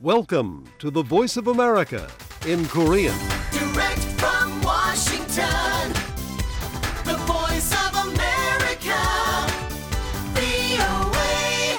Welcome to the Voice of America in Korean. Direct from Washington, the voice of America, VOA.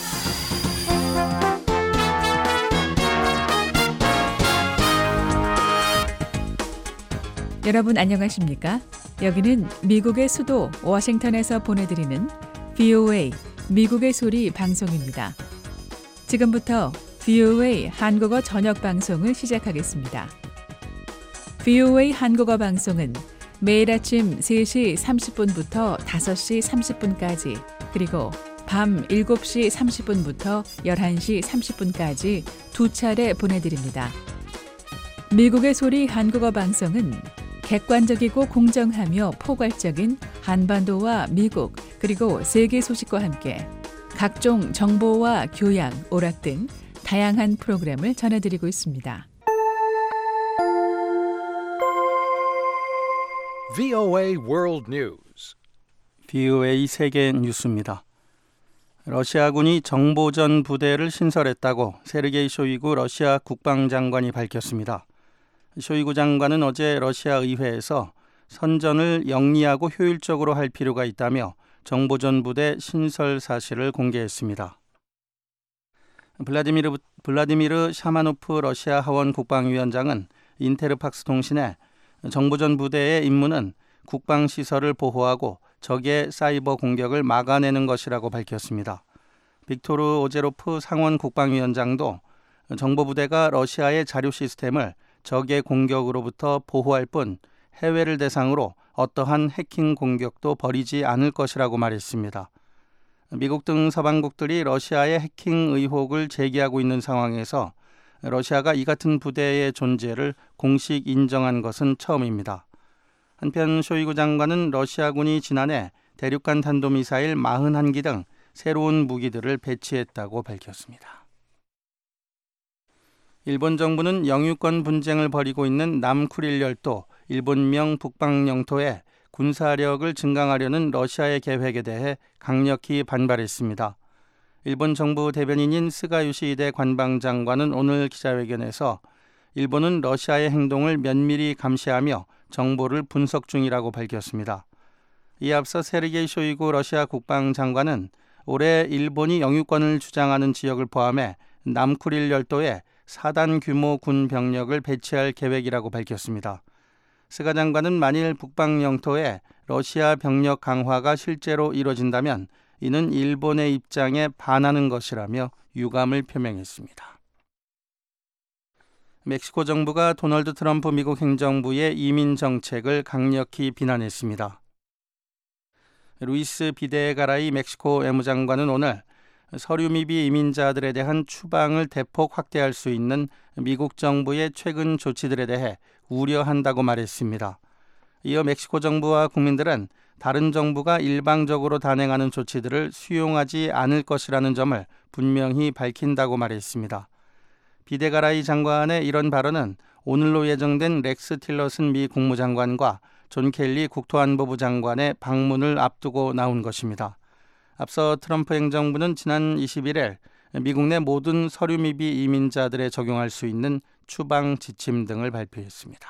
여러분 안녕하십니까? 여기는 미국의 수도 워싱턴에서 보내드리는 VOA 미국의 소리 방송입니다. 지금부터 VOA 한국어 저녁 방송을 시작하겠습니다. VOA 한국어 방송은 매일 아침 3시 30분부터 5시 30분까지 그리고 밤 7시 30분부터 11시 30분까지 두 차례 보내드립니다. 미국의 소리 한국어 방송은 객관적이고 공정하며 포괄적인 한반도와 미국 그리고 세계 소식과 함께 각종 정보와 교양, 오락 등 다양한 프로그램을 전해드리고 있습니다. VOA World News. VOA 세계 뉴스입니다. 러시아군이 정보전 부대를 신설했다고 세르게이 쇼이구 러시아 국방장관이 밝혔습니다. 쇼이구 장관은 어제 러시아 의회에서 선전을 영리하고 효율적으로 할 필요가 있다며 정보전 부대 신설 사실을 공개했습니다. 블라디미르 샤마노프 러시아 하원 국방위원장은 인테르팍스 통신에 정보전 부대의 임무는 국방시설을 보호하고 적의 사이버 공격을 막아내는 것이라고 밝혔습니다. 빅토르 오제로프 상원 국방위원장도 정보부대가 러시아의 자료 시스템을 적의 공격으로부터 보호할 뿐 해외를 대상으로 어떠한 해킹 공격도 벌이지 않을 것이라고 말했습니다. 미국 등 서방국들이 러시아의 해킹 의혹을 제기하고 있는 상황에서 러시아가 이 같은 부대의 존재를 공식 인정한 것은 처음입니다. 한편 쇼이구 장관은 러시아군이 지난해 대륙간 탄도미사일 41기 등 새로운 무기들을 배치했다고 밝혔습니다. 일본 정부는 영유권 분쟁을 벌이고 있는 남쿠릴 열도 일본명 북방 영토에 군사력을 증강하려는 러시아의 계획에 대해 강력히 반발했습니다. 일본 정부 대변인인 스가 요시히데 관방장관은 오늘 기자회견에서 일본은 러시아의 행동을 면밀히 감시하며 정보를 분석 중이라고 밝혔습니다. 이에 앞서 세르게이 쇼이구 러시아 국방장관은 올해 일본이 영유권을 주장하는 지역을 포함해 남쿠릴 열도에 4단 규모 군 병력을 배치할 계획이라고 밝혔습니다. 스가 장관은 만일 북방 영토에 러시아 병력 강화가 실제로 이뤄진다면 이는 일본의 입장에 반하는 것이라며 유감을 표명했습니다. 멕시코 정부가 도널드 트럼프 미국 행정부의 이민 정책을 강력히 비난했습니다. 루이스 비데가라이 멕시코 외무장관은 오늘 서류 미비 이민자들에 대한 추방을 대폭 확대할 수 있는 미국 정부의 최근 조치들에 대해 우려한다고 말했습니다. 이어 멕시코 정부와 국민들은 다른 정부가 일방적으로 단행하는 조치들을 수용하지 않을 것이라는 점을 분명히 밝힌다고 말했습니다. 비데가라이 장관의 이런 발언은 오늘로 예정된 렉스 틸러슨 미 국무장관과 존 켈리 국토안보부 장관의 방문을 앞두고 나온 것입니다. 앞서 트럼프 행정부는 지난 21일 미국 내 모든 서류 미비 이민자들에 적용할 수 있는 추방 지침 등을 발표했습니다.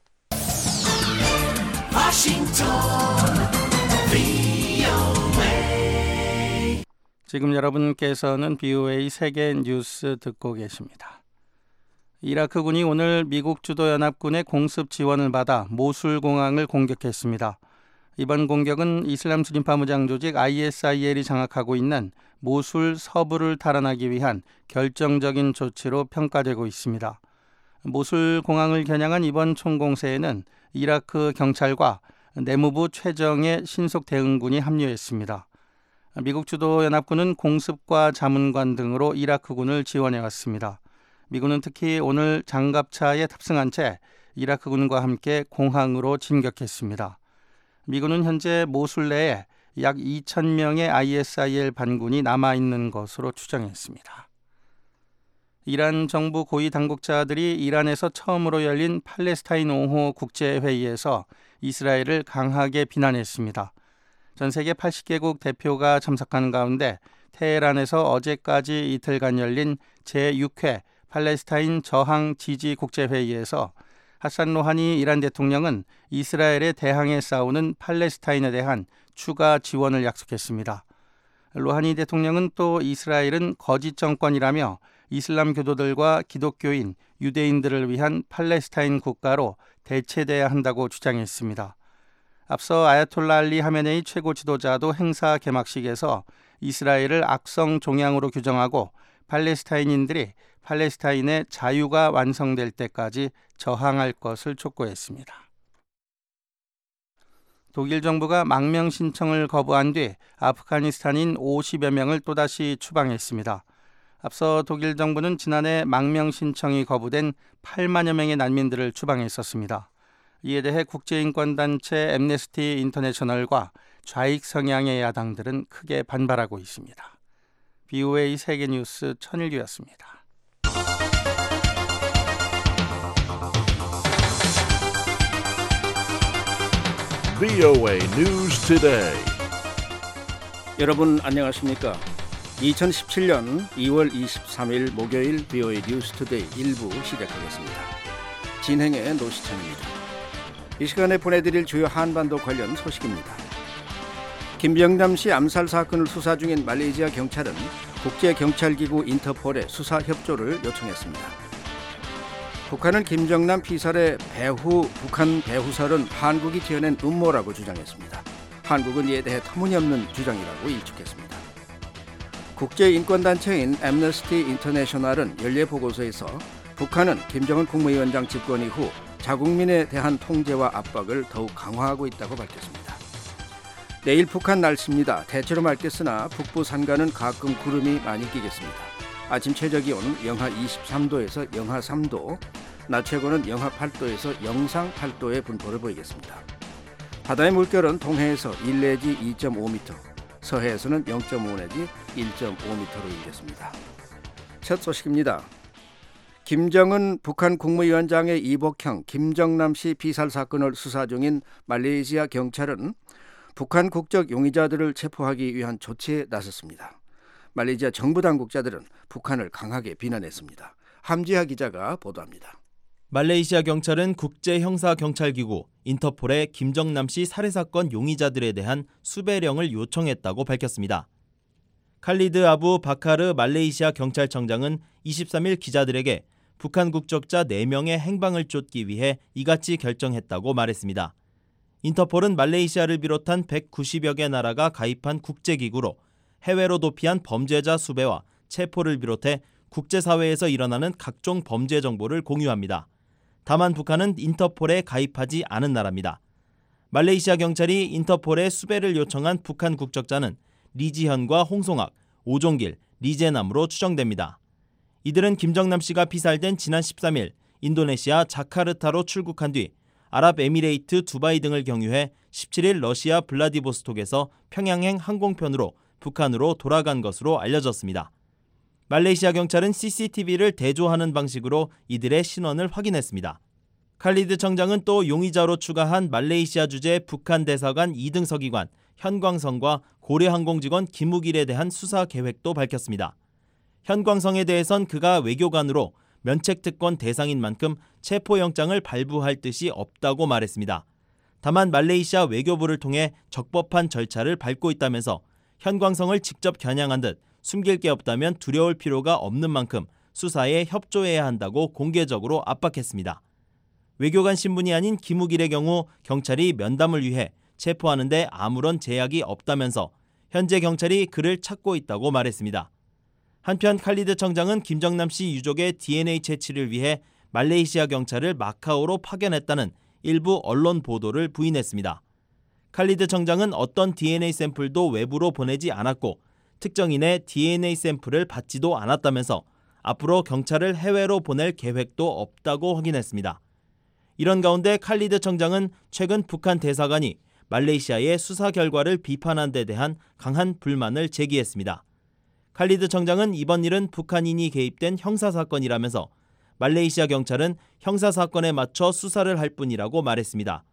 지금 여러분께서는 VOA 세계 뉴스 듣고 계십니다. 이라크군이 오늘 미국 주도 연합군의 공습 지원을 받아 모술 공항을 공격했습니다. 이번 공격은 이슬람 순위파 무장 조직 ISIL이 장악하고 있는 모술 서부를 탈환하기 위한 결정적인 조치로 평가되고 있습니다. 모술 공항을 겨냥한 이번 총공세에는 이라크 경찰과 내무부 최정예 신속 대응군이 합류했습니다. 미국 주도 연합군은 공습과 자문관 등으로 이라크군을 지원해왔습니다. 미군은 특히 오늘 장갑차에 탑승한 채 이라크군과 함께 공항으로 진격했습니다. 미군은 현재 모술 내에 약 2,000명의 ISIL 반군이 남아있는 것으로 추정했습니다. 이란 정부 고위 당국자들이 이란에서 처음으로 열린 팔레스타인 옹호 국제회의에서 이스라엘을 강하게 비난했습니다. 전 세계 80개국 대표가 참석한 가운데 테헤란에서 어제까지 이틀간 열린 제6회 팔레스타인 저항 지지 국제회의에서 하산 로하니 이란 대통령은 이스라엘에 대항해 싸우는 팔레스타인에 대한 추가 지원을 약속했습니다. 로하니 대통령은 또 이스라엘은 거짓 정권이라며 이슬람 교도들과 기독교인, 유대인들을 위한 팔레스타인 국가로 대체돼야 한다고 주장했습니다. 앞서 아야톨라 알리 하메네이 최고 지도자도 행사 개막식에서 이스라엘을 악성 종양으로 규정하고 팔레스타인인들이 팔레스타인의 자유가 완성될 때까지 저항할 것을 촉구했습니다. 독일 정부가 망명 신청을 거부한 뒤 아프가니스탄인 50여 명을 또다시 추방했습니다. 앞서 독일 정부는 지난해 망명 신청이 거부된 8만여 명의 난민들을 추방했었습니다. 이에 대해 국제인권단체 앰네스티 인터내셔널과 좌익 성향의 야당들은 크게 반발하고 있습니다. BOA 세계뉴스 천일규였습니다. VOA News Today. 여러분 안녕하십니까? 2017년 2월 23일 목요일 BOA 뉴스 투데이 1부 시작하겠습니다. 진행의 노시찬입니다. 이 시간에 보내드릴 주요 한반도 관련 소식입니다. 김정남 씨 암살 사건을 수사 중인 말레이시아 경찰은 국제경찰기구 인터폴에 수사 협조를 요청했습니다. 북한은 김정남 피살의 북한 배후설은 한국이 지어낸 음모라고 주장했습니다. 한국은 이에 대해 터무니없는 주장이라고 일축했습니다. 국제인권단체인 앰너스티 인터내셔널은 연례 보고서에서 북한은 김정은 국무위원장 집권 이후 자국민에 대한 통제와 압박을 더욱 강화하고 있다고 밝혔습니다. 내일 북한 날씨입니다. 대체로 맑겠으나 북부 산간은 가끔 구름이 많이 끼겠습니다. 아침 최저기온은 영하 23도에서 영하 3도, 낮 최고는 영하 8도에서 영상 8도의 분포를 보이겠습니다. 바다의 물결은 동해에서 1 내지 2.5m, 서해에서는 0.5 내지 1.5m로 일겠습니다. 첫 소식입니다. 김정은 북한 국무위원장의 이복형 김정남 씨 피살 사건을 수사 중인 말레이시아 경찰은 북한 국적 용의자들을 체포하기 위한 조치에 나섰습니다. 말레이시아 정부 당국자들은 북한을 강하게 비난했습니다. 함지하 기자가 보도합니다. 말레이시아 경찰은 국제형사경찰기구 인터폴에 김정남 씨 살해사건 용의자들에 대한 수배령을 요청했다고 밝혔습니다. 칼리드 아부 바카르 말레이시아 경찰청장은 23일 기자들에게 북한 국적자 4명의 행방을 쫓기 위해 이같이 결정했다고 말했습니다. 인터폴은 말레이시아를 비롯한 190여 개 나라가 가입한 국제기구로 해외로 도피한 범죄자 수배와 체포를 비롯해 국제사회에서 일어나는 각종 범죄 정보를 공유합니다. 다만 북한은 인터폴에 가입하지 않은 나라입니다. 말레이시아 경찰이 인터폴에 수배를 요청한 북한 국적자는 리지현과 홍송학, 오종길, 리제남으로 추정됩니다. 이들은 김정남 씨가 피살된 지난 13일 인도네시아 자카르타로 출국한 뒤 아랍에미레이트 두바이 등을 경유해 17일 러시아 블라디보스톡에서 평양행 항공편으로 북한으로 돌아간 것으로 알려졌습니다. 말레이시아 경찰은 CCTV를 대조하는 방식으로 이들의 신원을 확인했습니다. 칼리드 청장은 또 용의자로 추가한 말레이시아 주재 북한 대사관 2등 서기관 현광성과 고려항공 직원 김욱일에 대한 수사 계획도 밝혔습니다. 현광성에 대해선 그가 외교관으로 면책특권 대상인 만큼 체포영장을 발부할 뜻이 없다고 말했습니다. 다만 말레이시아 외교부를 통해 적법한 절차를 밟고 있다면서 현광성을 직접 겨냥한 듯 숨길 게 없다면 두려울 필요가 없는 만큼 수사에 협조해야 한다고 공개적으로 압박했습니다. 외교관 신분이 아닌 김욱일의 경우 경찰이 면담을 위해 체포하는 데 아무런 제약이 없다면서 현재 경찰이 그를 찾고 있다고 말했습니다. 한편 칼리드 청장은 김정남 씨 유족의 DNA 채취를 위해 말레이시아 경찰을 마카오로 파견했다는 일부 언론 보도를 부인했습니다. 칼리드 청장은 어떤 DNA 샘플도 외부로 보내지 않았고 특정인의 DNA 샘플을 받지도 않았다면서 앞으로 경찰을 해외로 보낼 계획도 없다고 확인했습니다. 이런 가운데 칼리드 청장은 최근 북한 대사관이 말레이시아의 수사 결과를 비판한 데 대한 강한 불만을 제기했습니다. 칼리드 청장은 이번 일은 북한인이 개입된 형사사건이라면서 말레이시아 경찰은 형사사건에 맞춰 수사를 할 뿐이라고 말했습니다.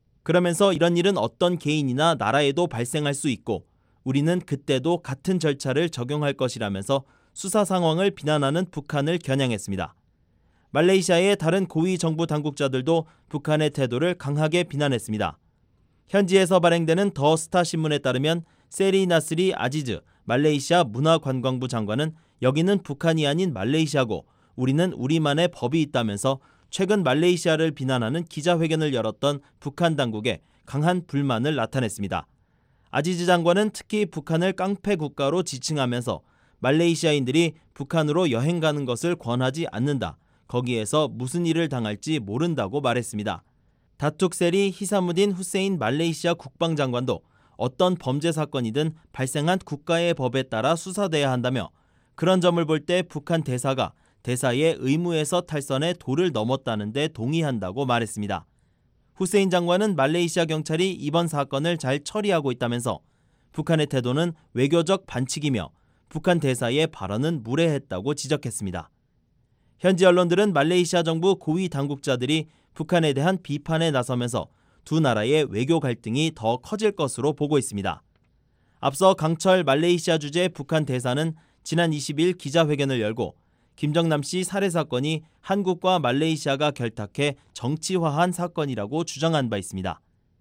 그러면서 이런 일은 어떤 개인이나 나라에도 발생할 수 있고 우리는 그때도 같은 절차를 적용할 것이라면서 수사 상황을 비난하는 북한을 겨냥했습니다. 말레이시아의 다른 고위 정부 당국자들도 북한의 태도를 강하게 비난했습니다. 현지에서 발행되는 더 스타 신문에 따르면 세리 나스리 아지즈 말레이시아 문화관광부 장관은 여기는 북한이 아닌 말레이시아고 우리는 우리만의 법이 있다면서 최근 말레이시아를 비난하는 기자회견을 열었던 북한 당국에 강한 불만을 나타냈습니다. 아지즈 장관은 특히 북한을 깡패 국가로 지칭하면서 말레이시아인들이 북한으로 여행 가는 것을 권하지 않는다. 거기에서 무슨 일을 당할지 모른다고 말했습니다. 다툭 세리 히사무딘 후세인 말레이시아 국방장관도 어떤 범죄 사건이든 발생한 국가의 법에 따라 수사돼야 한다며 그런 점을 볼 때 북한 대사가 대사의 의무에서 탈선해 도를 넘었다는 데 동의한다고 말했습니다. 후세인 장관은 말레이시아 경찰이 이번 사건을 잘 처리하고 있다면서 북한의 태도는 외교적 반칙이며 북한 대사의 발언은 무례했다고 지적했습니다. 현지 언론들은 말레이시아 정부 고위 당국자들이 북한에 대한 비판에 나서면서 두 나라의 외교 갈등이 더 커질 것으로 보고 있습니다. 앞서 강철 말레이시아 주재 북한 대사는 지난 20일 기자회견을 열고 김정남 씨 살해 사건이 한국과 말레이시아가 결탁해 정치화한 사건이라고 주장한 바 있습니다.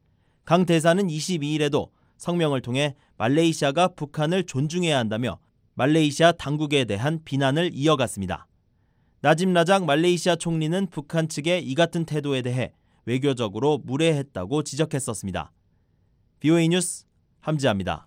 강 대사는 22일에도 성명을 통해 말레이시아가 북한을 존중해야 한다며 말레이시아 당국에 대한 비난을 이어갔습니다. 나집 라작 말레이시아 총리는 북한 측의 이 같은 태도에 대해 외교적으로 무례했다고 지적했었습니다. BOA 뉴스 함지아입니다.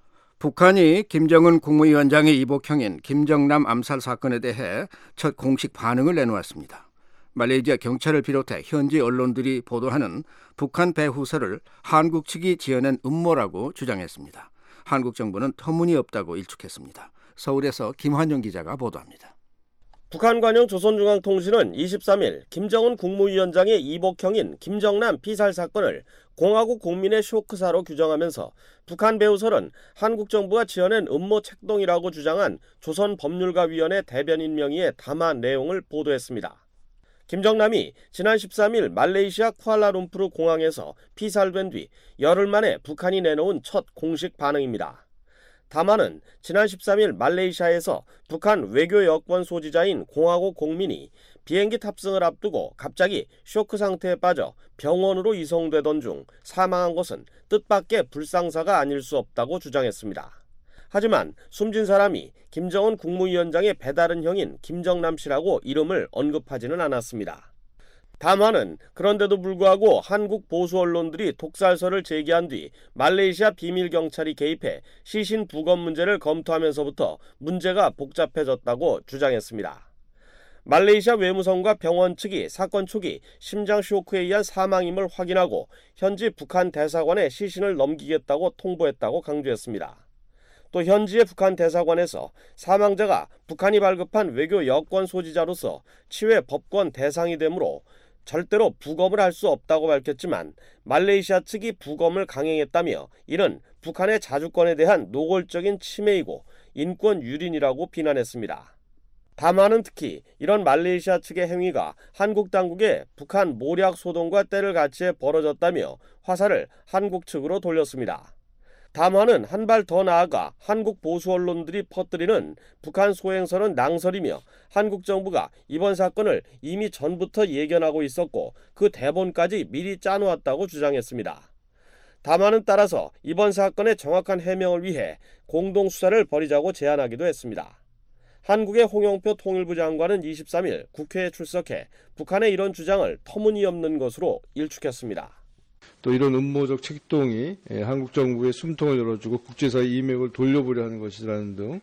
북한이 김정은 국무위원장의 이복형인 김정남 암살 사건에 대해 첫 공식 반응을 내놓았습니다. 말레이시아 경찰을 비롯해 현지 언론들이 보도하는 북한 배후설을 한국 측이 지어낸 음모라고 주장했습니다. 한국 정부는 터무니없다고 일축했습니다. 서울에서 김환영 기자가 보도합니다. 북한 관영 조선중앙통신은 23일 김정은 국무위원장의 이복형인 김정남 피살 사건을 공화국 국민의 쇼크사로 규정하면서 북한 배후설은 한국 정부가 지어낸 음모 책동이라고 주장한 조선법률가위원회 대변인 명의의 담화 내용을 보도했습니다. 김정남이 지난 13일 말레이시아 쿠알라룸푸르 공항에서 피살된 뒤 열흘 만에 북한이 내놓은 첫 공식 반응입니다. 담화는 지난 13일 말레이시아에서 북한 외교 여권 소지자인 공화국 공민이 비행기 탑승을 앞두고 갑자기 쇼크 상태에 빠져 병원으로 이송되던 중 사망한 것은 뜻밖의 불상사가 아닐 수 없다고 주장했습니다. 하지만 숨진 사람이 김정은 국무위원장의 배다른 형인 김정남 씨라고 이름을 언급하지는 않았습니다. 담화는 그런데도 불구하고 한국 보수 언론들이 독살설을 제기한 뒤 말레이시아 비밀경찰이 개입해 시신 부검 문제를 검토하면서부터 문제가 복잡해졌다고 주장했습니다. 말레이시아 외무성과 병원 측이 사건 초기 심장 쇼크에 의한 사망임을 확인하고 현지 북한 대사관에 시신을 넘기겠다고 통보했다고 강조했습니다. 또 현지의 북한 대사관에서 사망자가 북한이 발급한 외교 여권 소지자로서 치외 법권 대상이 되므로 절대로 부검을 할 수 없다고 밝혔지만 말레이시아 측이 부검을 강행했다며 이는 북한의 자주권에 대한 노골적인 침해이고 인권 유린이라고 비난했습니다. 담화는 특히 이런 말레이시아 측의 행위가 한국 당국의 북한 모략 소동과 때를 같이 벌어졌다며 화살을 한국 측으로 돌렸습니다. 담화는 한 발 더 나아가 한국 보수 언론들이 퍼뜨리는 북한 소행설은 낭설이며 한국 정부가 이번 사건을 이미 전부터 예견하고 있었고 그 대본까지 미리 짜놓았다고 주장했습니다. 담화는 따라서 이번 사건의 정확한 해명을 위해 공동수사를 벌이자고 제안하기도 했습니다. 한국의 홍영표 통일부 장관은 23일 국회에 출석해 북한의 이런 주장을 터무니없는 것으로 일축했습니다. 또 이런 음모적 책동이 한국 정부의 숨통을 열어주고 국제사회 이맥을 돌려보려 하는 것이라는 등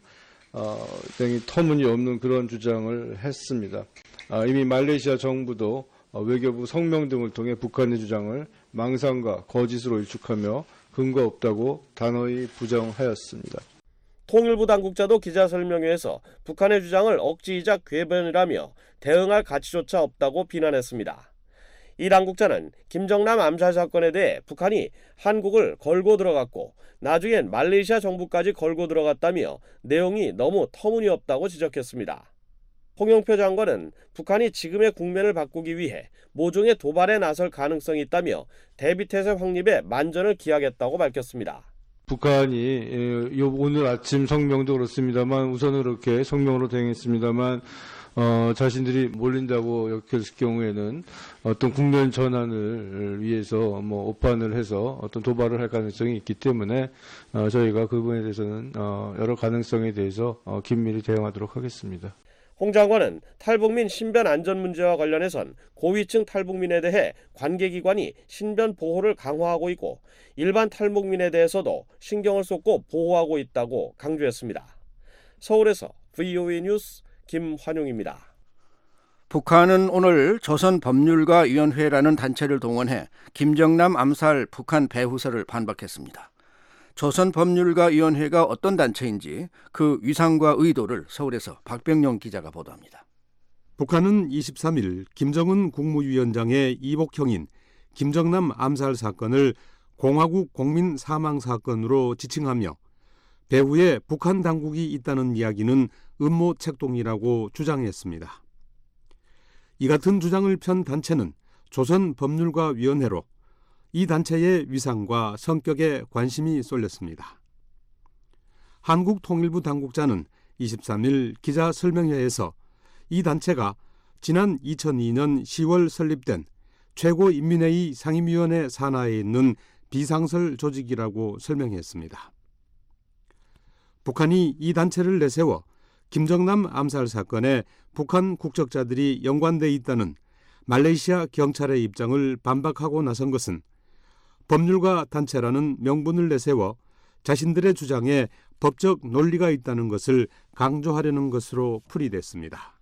굉장히 터무니없는 그런 주장을 했습니다. 이미 말레이시아 정부도 외교부 성명 등을 통해 북한의 주장을 망상과 거짓으로 일축하며 근거 없다고 단호히 부정하였습니다. 통일부 당국자도 기자설명회에서 북한의 주장을 억지이자 궤변이라며 대응할 가치조차 없다고 비난했습니다. 이 당국자는 김정남 암살 사건에 대해 북한이 한국을 걸고 들어갔고 나중엔 말레이시아 정부까지 걸고 들어갔다며 내용이 너무 터무니없다고 지적했습니다. 홍영표 장관은 북한이 지금의 국면을 바꾸기 위해 모종의 도발에 나설 가능성이 있다며 대비태세 확립에 만전을 기하겠다고 밝혔습니다. 북한이 오늘 아침 성명도 그렇습니다만 우선은 그렇게 성명으로 대응했습니다만 자신들이 몰린다고 여겼을 경우에는 어떤 국면 전환을 위해서 오판을 해서 어떤 도발을 할 가능성이 있기 때문에 저희가 그 부분에 대해서는 여러 가능성에 대해서 긴밀히 대응하도록 하겠습니다. 홍 장관은 탈북민 신변 안전 문제와 관련해선 고위층 탈북민에 대해 관계기관이 신변 보호를 강화하고 있고 일반 탈북민에 대해서도 신경을 쏟고 보호하고 있다고 강조했습니다. 서울에서 VOA 뉴스 김환용입니다. 북한은 오늘 조선법률가위원회라는 단체를 동원해 김정남 암살 북한 배후설을 반박했습니다. 조선법률가위원회가 어떤 단체인지 그 위상과 의도를 서울에서 박병용 기자가 보도합니다. 북한은 23일 김정은 국무위원장의 이복형인 김정남 암살 사건을 공화국 공민 사망 사건으로 지칭하며 배후에 북한 당국이 있다는 이야기는 음모 책동이라고 주장했습니다. 이 같은 주장을 편 단체는 조선법률가위원회로 이 단체의 위상과 성격에 관심이 쏠렸습니다. 한국통일부 당국자는 23일 기자 설명회에서 이 단체가 지난 2002년 10월 설립된 최고인민회의 상임위원회 산하에 있는 비상설 조직이라고 설명했습니다. 북한이 이 단체를 내세워 김정남 암살 사건에 북한 국적자들이 연관돼 있다는 말레이시아 경찰의 입장을 반박하고 나선 것은 법률가 단체라는 명분을 내세워 자신들의 주장에 법적 논리가 있다는 것을 강조하려는 것으로 풀이됐습니다.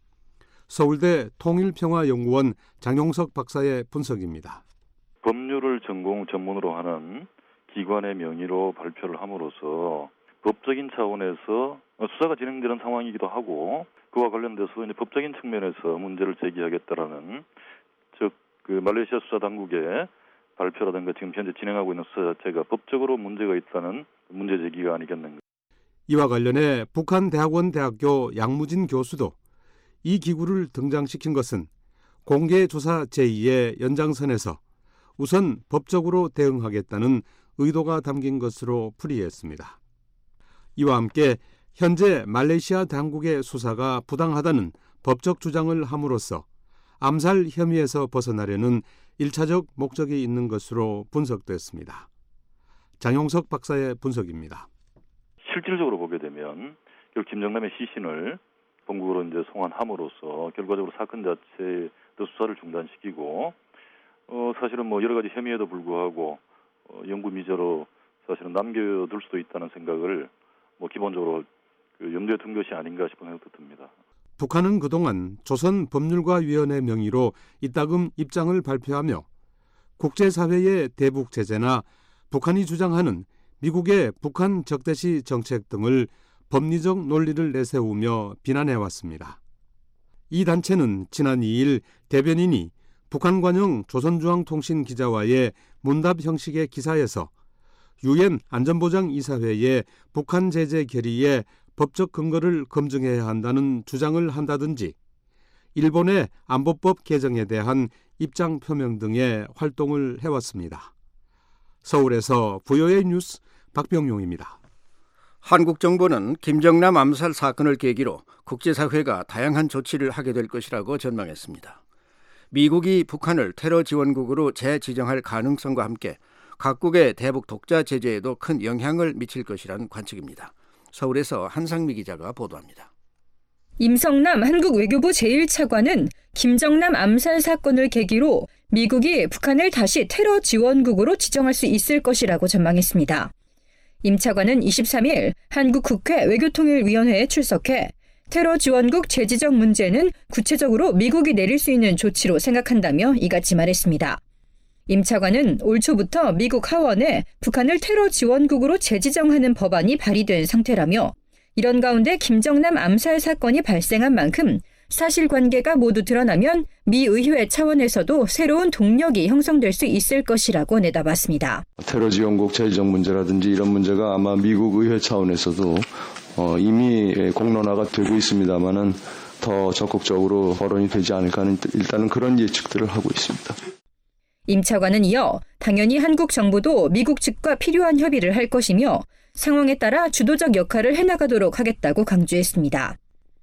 서울대 통일평화연구원 장용석 박사의 분석입니다. 법률을 전문으로 하는 기관의 명의로 발표를 함으로써 법적인 차원에서 수사가 진행되는 상황이기도 하고 그와 관련돼서 이제 법적인 측면에서 문제를 제기하겠다라는 즉 그 말레이시아 수사 당국의 발표라든가 지금 현재 진행하고 있는 수사 자체가 법적으로 문제가 있다는 문제 제기가 아니겠는가. 이와 관련해 북한대학원 대학교 양무진 교수도 이 기구를 등장시킨 것은 공개조사 제2의 연장선에서 우선 법적으로 대응하겠다는 의도가 담긴 것으로 풀이했습니다. 이와 함께 현재 말레이시아 당국의 수사가 부당하다는 법적 주장을 함으로써 암살 혐의에서 벗어나려는 1차적 목적이 있는 것으로 분석됐습니다. 장용석 박사의 분석입니다. 실질적으로 보게 되면 김정남의 시신을 본국으로 이제 송환함으로써 결과적으로 사건 자체의 수사를 중단시키고 사실은 여러 가지 혐의에도 불구하고 영구 미제로 사실은 남겨둘 수도 있다는 생각을 기본적으로 염두에 둔 것이 아닌가 싶은 생각도 듭니다. 북한은 그동안 조선법률가위원회 명의로 이따금 입장을 발표하며 국제사회의 대북 제재나 북한이 주장하는 미국의 북한 적대시 정책 등을 법리적 논리를 내세우며 비난해왔습니다. 이 단체는 지난 2일 대변인이 북한 관영 조선중앙통신 기자와의 문답 형식의 기사에서 유엔 안전보장이사회의 북한 제재 결의에 법적 근거를 검증해야 한다는 주장을 한다든지 일본의 안보법 개정에 대한 입장 표명 등의 활동을 해왔습니다. 서울에서 VOA 뉴스 박병용입니다. 한국 정부는 김정남 암살 사건을 계기로 국제사회가 다양한 조치를 하게 될 것이라고 전망했습니다. 미국이 북한을 테러 지원국으로 재지정할 가능성과 함께 각국의 대북 독자 제재에도 큰 영향을 미칠 것이란 관측입니다. 서울에서 한상미 기자가 보도합니다. 임성남 한국 외교부 제1차관은 김정남 암살 사건을 계기로 미국이 북한을 다시 테러 지원국으로 지정할 수 있을 것이라고 전망했습니다. 임 차관은 23일 한국 국회 외교통일위원회에 출석해 테러 지원국 재지정 문제는 구체적으로 미국이 내릴 수 있는 조치로 생각한다며 이같이 말했습니다. 임 차관은 올 초부터 미국 하원에 북한을 테러 지원국으로 재지정하는 법안이 발의된 상태라며 이런 가운데 김정남 암살 사건이 발생한 만큼 사실관계가 모두 드러나면 미 의회 차원에서도 새로운 동력이 형성될 수 있을 것이라고 내다봤습니다. 테러 지원국 재지정 문제라든지 이런 문제가 아마 미국 의회 차원에서도 이미 공론화가 되고 있습니다만은 더 적극적으로 거론이 되지 않을까 하는 일단은 그런 예측들을 하고 있습니다. 임 차관은 이어 당연히 한국 정부도 미국 측과 필요한 협의를 할 것이며 상황에 따라 주도적 역할을 해나가도록 하겠다고 강조했습니다.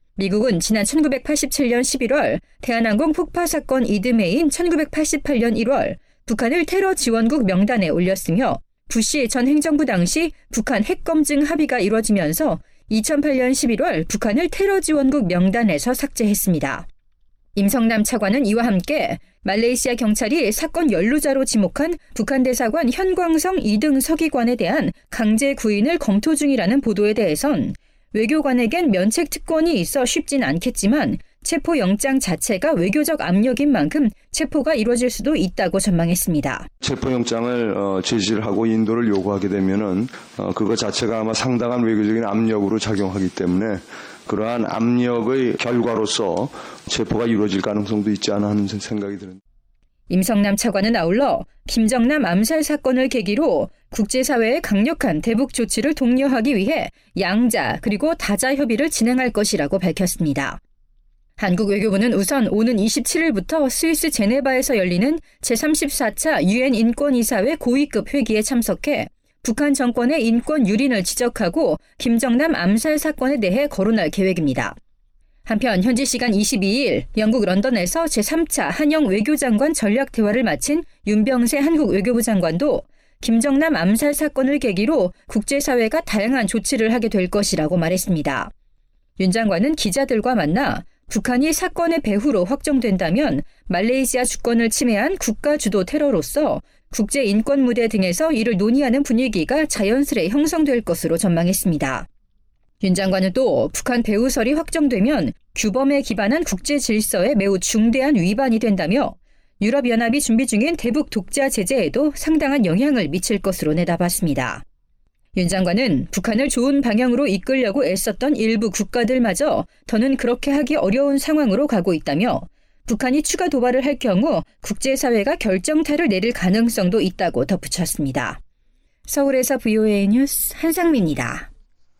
미국은 지난 1987년 11월 대한항공 폭파 사건 이듬해인 1988년 1월 북한을 테러 지원국 명단에 올렸으며 부시 전 행정부 당시 북한 핵검증 합의가 이뤄지면서 2008년 11월 북한을 테러 지원국 명단에서 삭제했습니다. 임성남 차관은 이와 함께 말레이시아 경찰이 사건 연루자로 지목한 북한 대사관 현광성 2등 서기관에 대한 강제 구인을 검토 중이라는 보도에 대해선 외교관에겐 면책 특권이 있어 쉽진 않겠지만 체포영장 자체가 외교적 압력인 만큼 체포가 이루어질 수도 있다고 전망했습니다. 체포영장을 제시를 하고 인도를 요구하게 되면은 그거 자체가 아마 상당한 외교적인 압력으로 작용하기 때문에 그러한 압력의 결과로서 체포가 이루어질 가능성도 있지 않아 하는 생각이 드는데. 임성남 차관은 아울러 김정남 암살 사건을 계기로 국제사회의 강력한 대북 조치를 독려하기 위해 양자 그리고 다자 협의를 진행할 것이라고 밝혔습니다. 한국 외교부는 우선 오는 27일부터 스위스 제네바에서 열리는 제34차 유엔 인권이사회 고위급 회기에 참석해 북한 정권의 인권 유린을 지적하고 김정남 암살 사건에 대해 거론할 계획입니다. 한편 현지 시간 22일 영국 런던에서 제3차 한영 외교장관 전략대화를 마친 윤병세 한국 외교부 장관도 김정남 암살 사건을 계기로 국제사회가 다양한 조치를 하게 될 것이라고 말했습니다. 윤 장관은 기자들과 만나 북한이 사건의 배후로 확정된다면 말레이시아 주권을 침해한 국가 주도 테러로서 국제인권 무대 등에서 이를 논의하는 분위기가 자연스레 형성될 것으로 전망했습니다. 윤 장관은 또 북한 배후설이 확정되면 규범에 기반한 국제 질서에 매우 중대한 위반이 된다며 유럽연합이 준비 중인 대북 독자 제재에도 상당한 영향을 미칠 것으로 내다봤습니다. 윤 장관은 북한을 좋은 방향으로 이끌려고 애썼던 일부 국가들마저 더는 그렇게 하기 어려운 상황으로 가고 있다며 북한이 추가 도발을 할 경우 국제사회가 결정타를 내릴 가능성도 있다고 덧붙였습니다. 서울에서 VOA 뉴스 한상미입니다.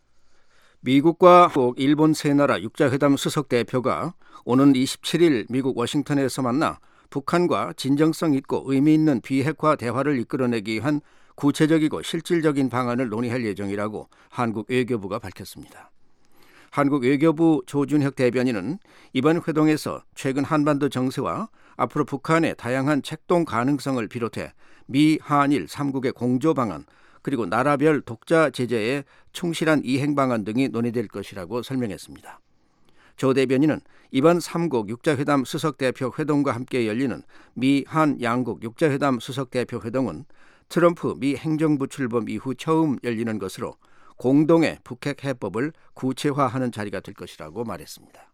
미국과 일본 세 나라 육자회담 수석 대표가 오는 27일 미국 워싱턴에서 만나 북한과 진정성 있고 의미 있는 비핵화 대화를 이끌어내기 위한 구체적이고 실질적인 방안을 논의할 예정이라고 한국 외교부가 밝혔습니다. 한국 외교부 조준혁 대변인은 이번 회동에서 최근 한반도 정세와 앞으로 북한의 다양한 책동 가능성을 비롯해 미, 한일 3국의 공조 방안 그리고 나라별 독자 제재의 충실한 이행 방안 등이 논의될 것이라고 설명했습니다. 조 대변인은 이번 3국 육자회담 수석대표 회동과 함께 열리는 미, 한 양국 육자회담 수석대표 회동은 트럼프 미 행정부 출범 이후 처음 열리는 것으로 공동의 북핵 해법을 구체화하는 자리가 될 것이라고 말했습니다.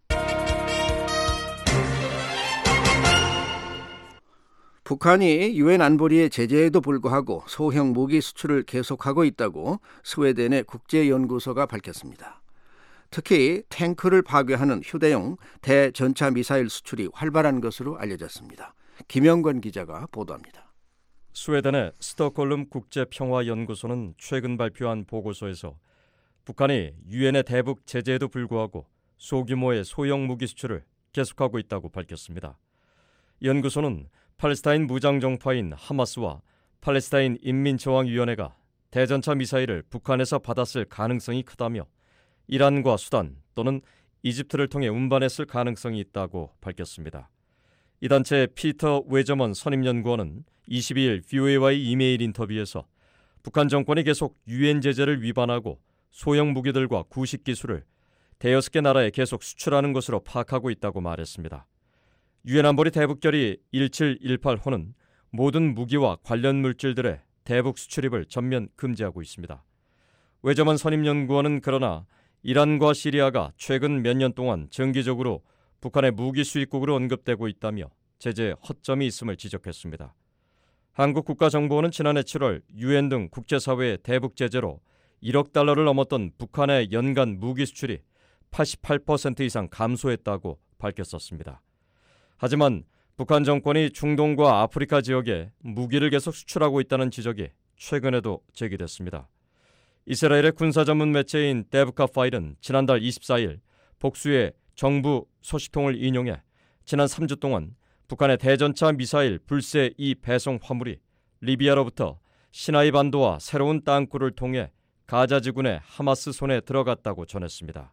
북한이 유엔 안보리의 제재에도 불구하고 소형 무기 수출을 계속하고 있다고 스웨덴의 국제연구소가 밝혔습니다. 특히 탱크를 파괴하는 휴대용 대전차 미사일 수출이 활발한 것으로 알려졌습니다. 김영권 기자가 보도합니다. 스웨덴의 스톡홀름 국제평화연구소는 최근 발표한 보고서에서 북한이 유엔의 대북 제재에도 불구하고 소규모의 소형 무기 수출을 계속하고 있다고 밝혔습니다. 연구소는 팔레스타인 무장정파인 하마스와 팔레스타인 인민저항위원회가 대전차 미사일을 북한에서 받았을 가능성이 크다며 이란과 수단 또는 이집트를 통해 운반했을 가능성이 있다고 밝혔습니다. 이 단체의 피터 웨저먼 선임연구원은 22일 VOA와의 이메일 인터뷰에서 북한 정권이 계속 유엔 제재를 위반하고 소형 무기들과 구식 기술을 대여섯 개 나라에 계속 수출하는 것으로 파악하고 있다고 말했습니다. 유엔 안보리 대북결의 1718호는 모든 무기와 관련 물질들의 대북 수출입을 전면 금지하고 있습니다. 웨저먼 선임연구원은 그러나 이란과 시리아가 최근 몇 년 동안 정기적으로 북한의 무기 수입국으로 언급되고 있다며 제재에 허점이 있음을 지적했습니다. 한국 국가정보원은 지난해 7월 유엔 등 국제사회의 대북 제재로 1억 달러를 넘었던 북한의 연간 무기 수출이 88% 이상 감소했다고 밝혔었습니다. 하지만 북한 정권이 중동과 아프리카 지역에 무기를 계속 수출하고 있다는 지적이 최근에도 제기됐습니다. 이스라엘의 군사 전문 매체인 데브카 파일은 지난달 24일 복수의 정부 소식통을 인용해 지난 3주 동안 북한의 대전차 미사일 불새 2 배송 화물이 리비아로부터 시나이 반도와 새로운 땅굴을 통해 가자 지군의 하마스 손에 들어갔다고 전했습니다.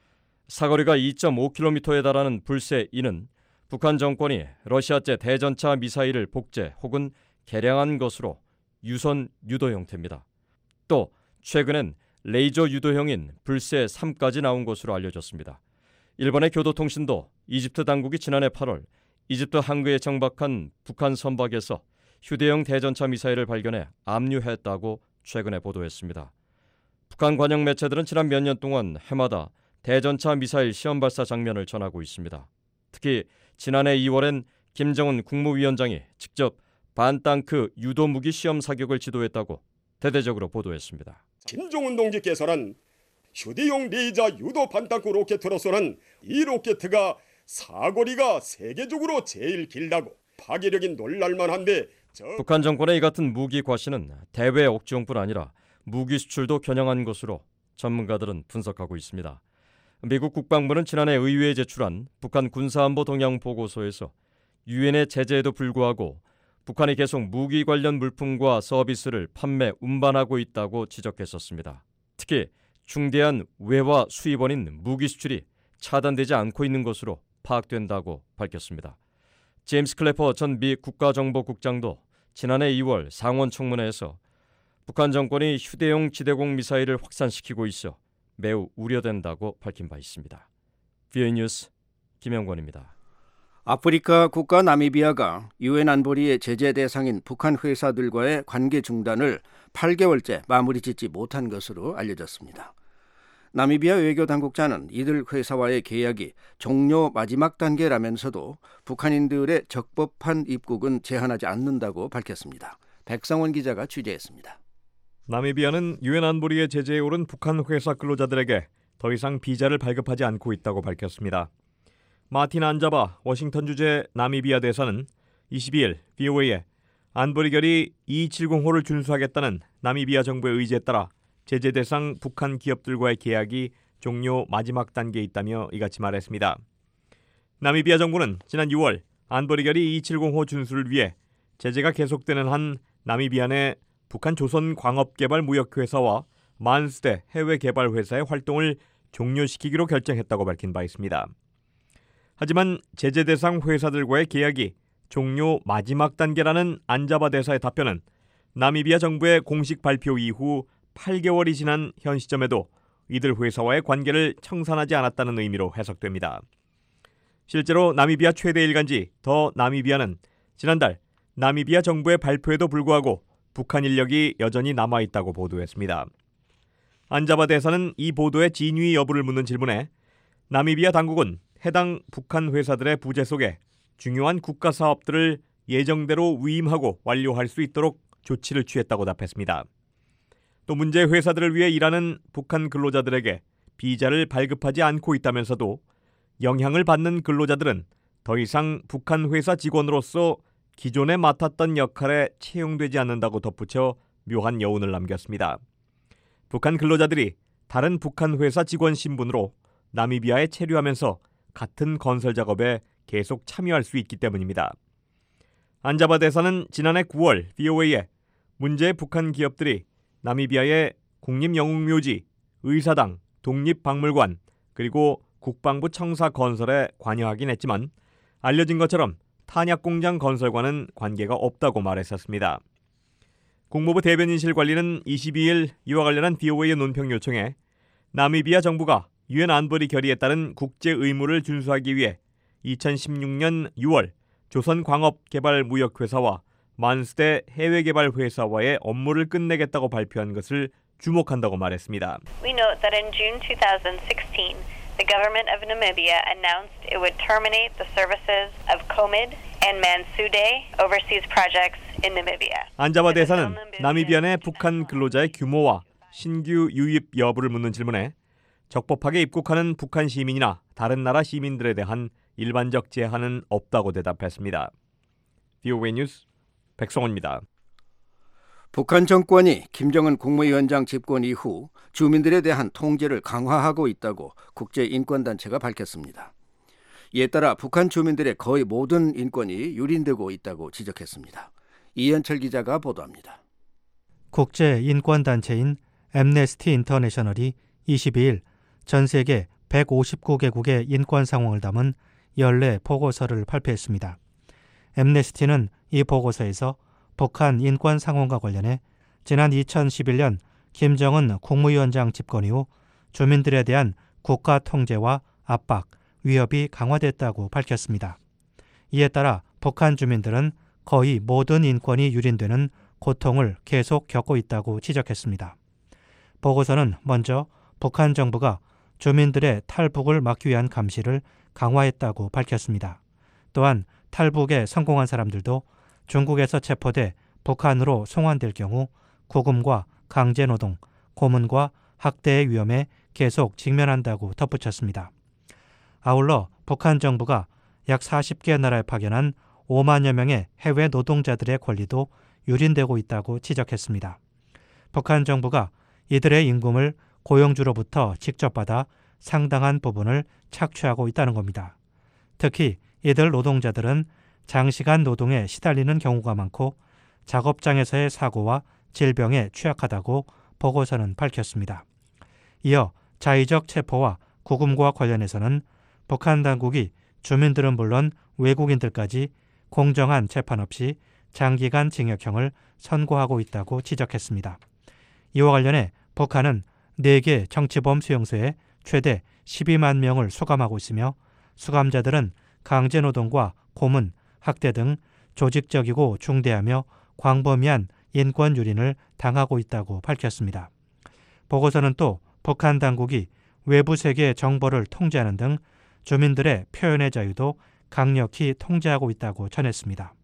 사거리가 2.5km에 달하는 불새 2는 북한 정권이 러시아제 대전차 미사일을 복제 혹은 개량한 것으로 유선 유도 형태입니다. 또 최근엔 레이저 유도형인 불새 3까지 나온 것으로 알려졌습니다. 일본의 교도통신도 이집트 당국이 지난해 8월 이집트 항구에 정박한 북한 선박에서 휴대용 대전차 미사일을 발견해 압류했다고 최근에 보도했습니다. 북한 관영 매체들은 지난 몇 년 동안 해마다 대전차 미사일 시험 발사 장면을 전하고 있습니다. 특히 지난해 2월엔 김정은 국무위원장이 직접 반땅크 유도 무기 시험 사격을 지도했다고 대대적으로 보도했습니다. 김정은 동지께서는 휴대용 레이저 유도 반땅크 로켓으로서는 이 로켓가 사거리가 세계적으로 제일 길다고 파괴력이 놀랄만한데 북한 정권의 이 같은 무기 과시는 대외 억지용뿐 아니라 무기 수출도 겨냥한 것으로 전문가들은 분석하고 있습니다. 미국 국방부는 지난해 의회에 제출한 북한 군사안보 동향 보고서에서 유엔의 제재에도 불구하고 북한이 계속 무기 관련 물품과 서비스를 판매, 운반하고 있다고 지적했었습니다. 특히 중대한 외화 수입원인 무기 수출이 차단되지 않고 있는 것으로 파악된다고 밝혔습니다. 제임스 클래퍼 전 미 국가정보국장도 지난해 2월 상원 청문회에서 북한 정권이 휴대용 지대공 미사일을 확산시키고 있어 매우 우려된다고 밝힌 바 있습니다. VOA 뉴스 김영권입니다. 아프리카 국가 나미비아가 유엔 안보리의 제재 대상인 북한 회사들과의 관계 중단을 8개월째 마무리 짓지 못한 것으로 알려졌습니다. 나미비아 외교당국자는 이들 회사와의 계약이 종료 마지막 단계라면서도 북한인들의 적법한 입국은 제한하지 않는다고 밝혔습니다. 백성원 기자가 취재했습니다. 나미비아는 유엔 안보리의 제재에 오른 북한 회사 근로자들에게 더 이상 비자를 발급하지 않고 있다고 밝혔습니다. 마틴 안자바 워싱턴 주재 나미비아 대사는 22일 VOA에 안보리 결의 2270호를 준수하겠다는 나미비아 정부의 의지에 따라 제재 대상 북한 기업들과의 계약이 종료 마지막 단계에 있다며 이같이 말했습니다. 나미비아 정부는 지난 6월 안보리 결의 2270호 준수를 위해 제재가 계속되는 한 나미비아 내 북한 조선광업개발무역회사와 만스대 해외개발회사의 활동을 종료시키기로 결정했다고 밝힌 바 있습니다. 하지만 제재 대상 회사들과의 계약이 종료 마지막 단계라는 안자바 대사의 답변은 나미비아 정부의 공식 발표 이후 8개월이 지난 현 시점에도 이들 회사와의 관계를 청산하지 않았다는 의미로 해석됩니다. 실제로 나미비아 최대 일간지 더 나미비아는 지난달 나미비아 정부의 발표에도 불구하고 북한 인력이 여전히 남아있다고 보도했습니다. 안자바 대사는 이 보도의 진위 여부를 묻는 질문에 나미비아 당국은 해당 북한 회사들의 부재 속에 중요한 국가 사업들을 예정대로 위임하고 완료할 수 있도록 조치를 취했다고 답했습니다. 또 문제 회사들을 위해 일하는 북한 근로자들에게 비자를 발급하지 않고 있다면서도 영향을 받는 근로자들은 더 이상 북한 회사 직원으로서 기존에 맡았던 역할에 채용되지 않는다고 덧붙여 묘한 여운을 남겼습니다. 북한 근로자들이 다른 북한 회사 직원 신분으로 나미비아에 체류하면서 같은 건설 작업에 계속 참여할 수 있기 때문입니다. 안자바 대사는 지난해 9월 VOA에 문제의 북한 기업들이 나미비아의 국립영웅묘지, 의사당, 독립박물관, 그리고 국방부 청사 건설에 관여하긴 했지만 알려진 것처럼 탄약공장 건설과는 관계가 없다고 말했었습니다. 국무부 대변인실 관리는 22일 이와 관련한 VOA의 논평 요청에 나미비아 정부가 유엔 안보리 결의에 따른 국제 의무를 준수하기 위해 2016년 6월 조선광업개발무역회사와 만스대 해외개발회사와의 업무를 끝내겠다고 발표한 것을 주목한다고 말했습니다. We note that in June 2016, the government of Namibia announced it would terminate the services of COMID and Mansudae overseas projects in Namibia. 안자바 대사는 나미비아 내 북한 근로자의 규모와 신규 유입 여부를 묻는 질문에 적법하게 입국하는 북한 시민이나 다른 나라 시민들에 대한 일반적 제한은 없다고 대답했습니다. VOA 뉴스 백성원입니다. 북한 정권이 김정은 국무위원장 집권 이후 주민들에 대한 통제를 강화하고 있다고 국제인권단체가 밝혔습니다. 이에 따라 북한 주민들의 거의 모든 인권이 유린되고 있다고 지적했습니다. 이현철 기자가 보도합니다. 국제 인권단체인 앰네스티 인터내셔널이 22일 전 세계 159개국의 인권 상황을 담은 연례 보고서를 발표했습니다. 앰네스티는 이 보고서에서 북한 인권 상황과 관련해 지난 2011년 김정은 국무위원장 집권 이후 주민들에 대한 국가 통제와 압박, 위협이 강화됐다고 밝혔습니다. 이에 따라 북한 주민들은 거의 모든 인권이 유린되는 고통을 계속 겪고 있다고 지적했습니다. 보고서는 먼저 북한 정부가 주민들의 탈북을 막기 위한 감시를 강화했다고 밝혔습니다. 또한 탈북에 성공한 사람들도 중국에서 체포돼 북한으로 송환될 경우 구금과 강제노동, 고문과 학대의 위험에 계속 직면한다고 덧붙였습니다. 아울러 북한 정부가 약 40개 나라에 파견한 5만여 명의 해외 노동자들의 권리도 유린되고 있다고 지적했습니다. 북한 정부가 이들의 임금을 고용주로부터 직접 받아 상당한 부분을 착취하고 있다는 겁니다. 특히 이들 노동자들은 장시간 노동에 시달리는 경우가 많고 작업장에서의 사고와 질병에 취약하다고 보고서는 밝혔습니다. 이어 자의적 체포와 구금과 관련해서는 북한 당국이 주민들은 물론 외국인들까지 공정한 재판 없이 장기간 징역형을 선고하고 있다고 지적했습니다. 이와 관련해 북한은 4개 정치범 수용소에 최대 12만 명을 수감하고 있으며 수감자들은 강제노동과 고문, 학대 등 조직적이고 중대하며 광범위한 인권 유린을 당하고 있다고 밝혔습니다. 보고서는 또 북한 당국이 외부 세계 정보를 통제하는 등 주민들의 표현의 자유도 강력히 통제하고 있다고 전했습니다.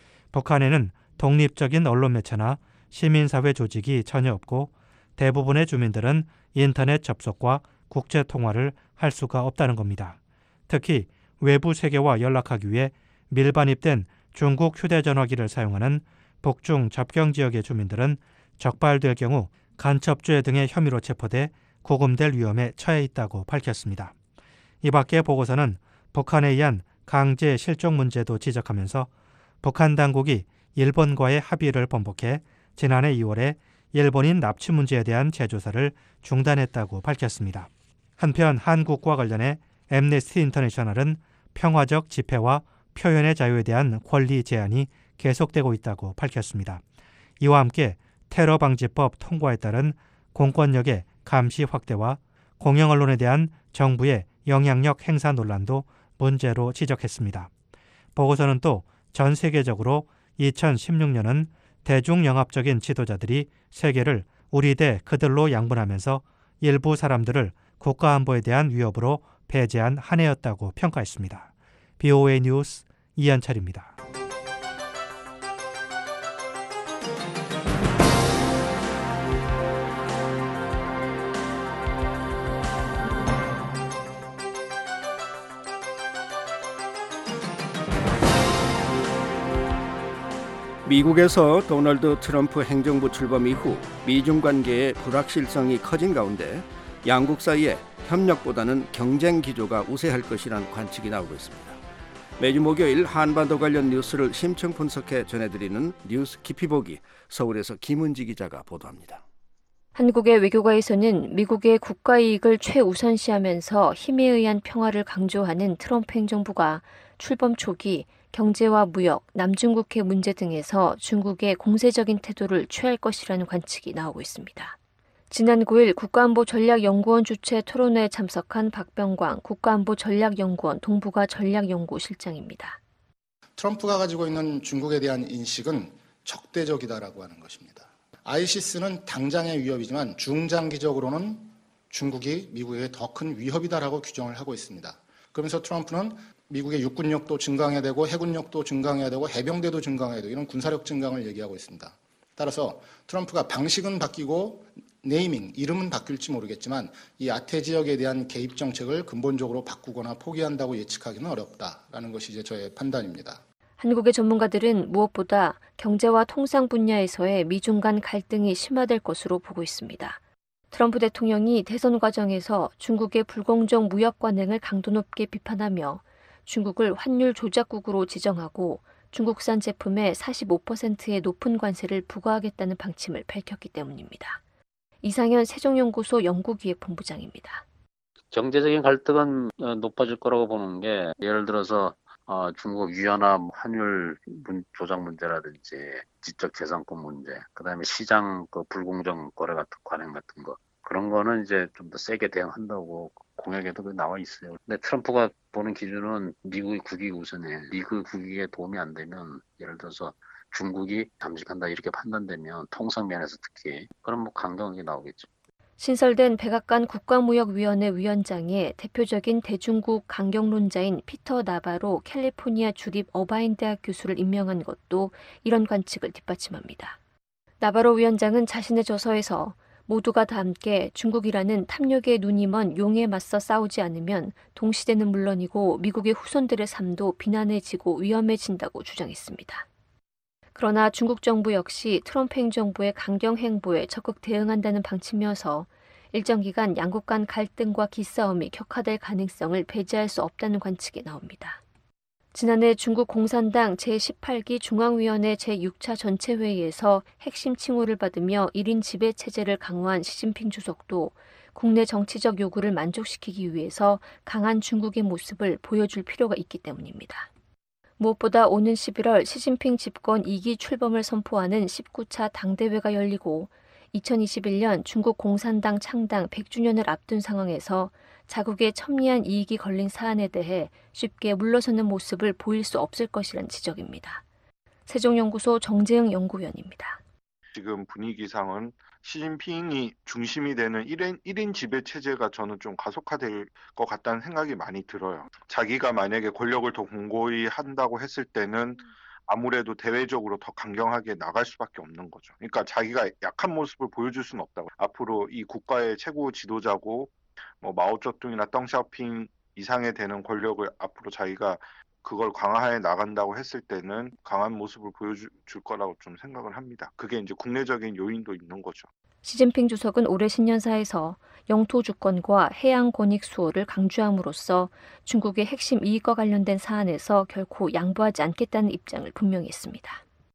북한에는 독립적인 언론 매체나 시민사회 조직이 전혀 없고 대부분의 주민들은 인터넷 접속과 국제 통화를 할 수가 없다는 겁니다. 특히 외부 세계와 연락하기 위해 밀반입된 중국 휴대전화기를 사용하는 북중 접경 지역의 주민들은 적발될 경우 간첩죄 등의 혐의로 체포돼 구금될 위험에 처해 있다고 밝혔습니다. 이 밖에 보고서는 북한에 의한 강제 실종 문제도 지적하면서 북한 당국이 일본과의 합의를 번복해 지난해 2월에 일본인 납치 문제에 대한 재조사를 중단했다고 밝혔습니다. 한편 한국과 관련해 앰네스티 인터내셔널은 평화적 집회와 표현의 자유에 대한 권리 제한이 계속되고 있다고 밝혔습니다. 이와 함께 테러 방지법 통과에 따른 공권력의 감시 확대와 공영 언론에 대한 정부의 영향력 행사 논란도 문제로 지적했습니다. 보고서는 또 전 세계적으로 2016년은 대중영합적인 지도자들이 세계를 우리 대 그들로 양분하면서 일부 사람들을 국가안보에 대한 위협으로 배제한 한 해였다고 평가했습니다. BOA 뉴스 이현철입니다. 미국에서 도널드 트럼프 행정부 출범 이후 미중 관계의 불확실성이 커진 가운데 양국 사이에 협력보다는 경쟁 기조가 우세할 것이라는 관측이 나오고 있습니다. 매주 목요일 한반도 관련 뉴스를 심층 분석해 전해드리는 뉴스 깊이보기, 서울에서 김은지 기자가 보도합니다. 한국의 외교가에서는 미국의 국가 이익을 최우선시하면서 힘에 의한 평화를 강조하는 트럼프 행정부가 출범 초기 경제와 무역, 남중국해 문제 등에서 중국의 공세적인 태도를 취할 것이라는 관측이 나오고 있습니다. 지난 9일 국가안보전략연구원 주최 토론회에 참석한 박병광 국가안보전략연구원 동북아 전략연구 실장입니다. 트럼프가 가지고 있는 중국에 대한 인식은 적대적이다라고 하는 것입니다. ISIS는 당장의 위협이지만 중장기적으로는 중국이 미국에게 더 큰 위협이다라고 규정을 하고 있습니다. 그러면서 트럼프는 미국의 육군력도 증강해야 되고 해군력도 증강해야 되고 해병대도 증강해야 되고 이런 군사력 증강을 얘기하고 있습니다. 따라서 트럼프가 방식은 바뀌고 네이밍, 이름은 바뀔지 모르겠지만 이 아태 지역에 대한 개입 정책을 근본적으로 바꾸거나 포기한다고 예측하기는 어렵다라는 것이 이제 저의 판단입니다. 한국의 전문가들은 무엇보다 경제와 통상 분야에서의 미중 간 갈등이 심화될 것으로 보고 있습니다. 트럼프 대통령이 대선 과정에서 중국의 불공정 무역 관행을 강도 높게 비판하며 중국을 환율 조작국으로 지정하고 중국산 제품에 45%의 높은 관세를 부과하겠다는 방침을 밝혔기 때문입니다. 이상현 세종연구소 연구기획본부장입니다. 경제적인 갈등은 높아질 거라고 보는 게 예를 들어서 중국 위안화 환율 조작 문제라든지 지적 재산권 문제, 그다음에 시장 불공정 거래 같은 관행 같은 거 그런 거는 이제 좀 더 세게 대응한다고 공약에도 나와 있어요. 근데 트럼프가 보는 기준은 미국의 국익이 우선해. 미국 국익에 도움이 안 되면 예를 들어서 중국이 잠식한다 이렇게 판단되면 통상 면에서 특히 그럼 강경하게 나오겠죠. 신설된 백악관 국가무역위원회 위원장에 대표적인 대중국 강경론자인 피터 나바로 캘리포니아 주립 어바인 대학 교수를 임명한 것도 이런 관측을 뒷받침합니다. 나바로 위원장은 자신의 저서에서 모두가 다 함께 중국이라는 탐욕의 눈이 먼 용에 맞서 싸우지 않으면 동시대는 물론이고 미국의 후손들의 삶도 비난해지고 위험해진다고 주장했습니다. 그러나 중국 정부 역시 트럼프 행정부의 강경 행보에 적극 대응한다는 방침이어서 일정 기간 양국 간 갈등과 기싸움이 격화될 가능성을 배제할 수 없다는 관측이 나옵니다. 지난해 중국 공산당 제18기 중앙위원회 제6차 전체회의에서 핵심 칭호를 받으며 1인 지배 체제를 강화한 시진핑 주석도 국내 정치적 요구를 만족시키기 위해서 강한 중국의 모습을 보여줄 필요가 있기 때문입니다. 무엇보다 오는 11월 시진핑 집권 2기 출범을 선포하는 19차 당대회가 열리고 2021년 중국 공산당 창당 100주년을 앞둔 상황에서 자국의 첨예한 이익이 걸린 사안에 대해 쉽게 물러서는 모습을 보일 수 없을 것이란 지적입니다. 세종연구소 정재흥 연구위원입니다. 지금 분위기상은 시진핑이 중심이 되는 1인 지배 체제가 저는 좀 가속화될 것 같다는 생각이 많이 들어요. 자기가 만약에 권력을 더 공고히 한다고 했을 때는 아무래도 대외적으로 더 강경하게 나갈 수밖에 없는 거죠. 그러니까 자기가 약한 모습을 보여줄 수는 없다고. 앞으로 이 국가의 최고 지도자고 마오쩌둥이나 덩샤오핑 이상에 되는 권력을 앞으로 자기가 그걸 강화해 나간다고 했을 때는 강한 모습을 보여줄 거라고 좀 생각을 합니다. 그게 이제 국내적인 요인도 있는 거죠. 시진핑 주석은 올해 신년사에서 영토 주권과 해양 권익 수호를 강조함으로써 중국의 핵심 이익과 관련된 사안에서 결코 양보하지 않겠다는 입장을 분명히 했습니다.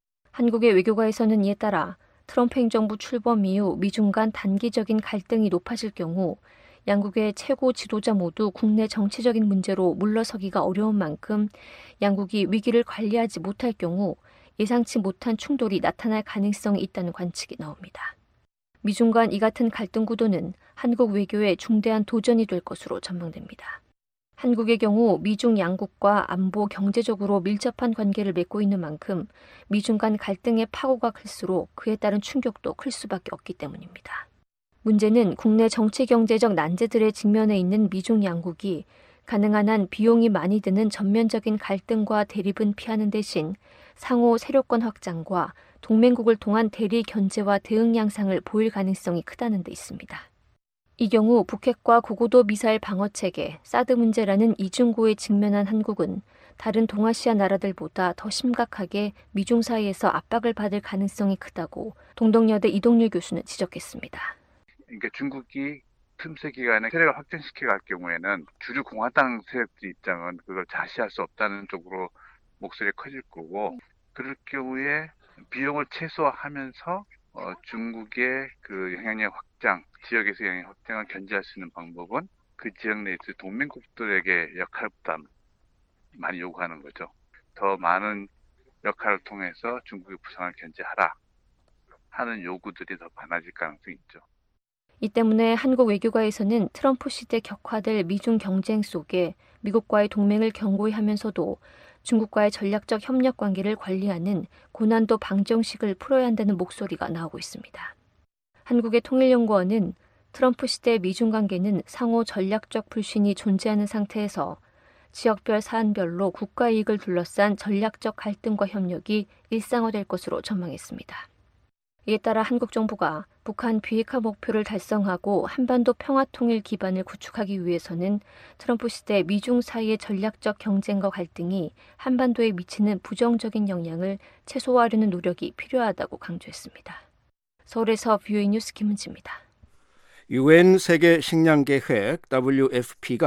한국의 외교가에서는 이에 따라 트럼프 행정부 출범 이후 미중 간 단기적인 갈등이 높아질 경우 양국의 최고 지도자 모두 국내 정치적인 문제로 물러서기가 어려운 만큼 양국이 위기를 관리하지 못할 경우 예상치 못한 충돌이 나타날 가능성이 있다는 관측이 나옵니다. 미중 간 이 같은 갈등 구도는 한국 외교에 중대한 도전이 될 것으로 전망됩니다. 한국의 경우 미중 양국과 안보 경제적으로 밀접한 관계를 맺고 있는 만큼 미중 간 갈등의 파고가 클수록 그에 따른 충격도 클 수밖에 없기 때문입니다. 문제는 국내 정치 경제적 난제들에 직면해 있는 미중 양국이 가능한 한 비용이 많이 드는 전면적인 갈등과 대립은 피하는 대신 상호 세력권 확장과 동맹국을 통한 대리 견제와 대응 양상을 보일 가능성이 크다는 데 있습니다. 이 경우 북핵과 고고도 미사일 방어 체계, 사드 문제라는 이중고에 직면한 한국은 다른 동아시아 나라들보다 더 심각하게 미중 사이에서 압박을 받을 가능성이 크다고 동덕여대 이동률 교수는 지적했습니다. 그러니까 중국이 틈새 기간에 세력을 확장시켜 갈 경우에는 주류 공화당 세력들 입장은 그걸 자시할 수 없다는 쪽으로 목소리가 커질 거고, 그럴 경우에 비용을 최소화하면서 중국의 그 영향력 확장, 지역에서 영향력 확장을 견제할 수 있는 방법은 그 지역 내에서 동맹국들에게 역할 부담 많이 요구하는 거죠. 더 많은 역할을 통해서 중국의 부상을 견제하라 하는 요구들이 더 많아질 가능성이 있죠. 이 때문에 한국 외교가에서는 트럼프 시대 격화될 미중 경쟁 속에 미국과의 동맹을 견고히 하면서도 중국과의 전략적 협력 관계를 관리하는 고난도 방정식을 풀어야 한다는 목소리가 나오고 있습니다. 한국의 통일연구원은 트럼프 시대 미중 관계는 상호 전략적 불신이 존재하는 상태에서 지역별 사안별로 국가 이익을 둘러싼 전략적 갈등과 협력이 일상화될 것으로 전망했습니다. 이에 따라 한국 정부가 북한 비핵화 목표를 달성하고 한반도 평화 통일 기반을 구축하기 위해서는 트럼프 시대 미중 사이의 전략적 경쟁과 갈등이 한반도에 미치는 부정적인 영향을 최소화하려는 노력이 필요하다고 강조했습니다. 서울에서 VOA 뉴스 김은지입니다. UN 세계 식량 계획 WFP가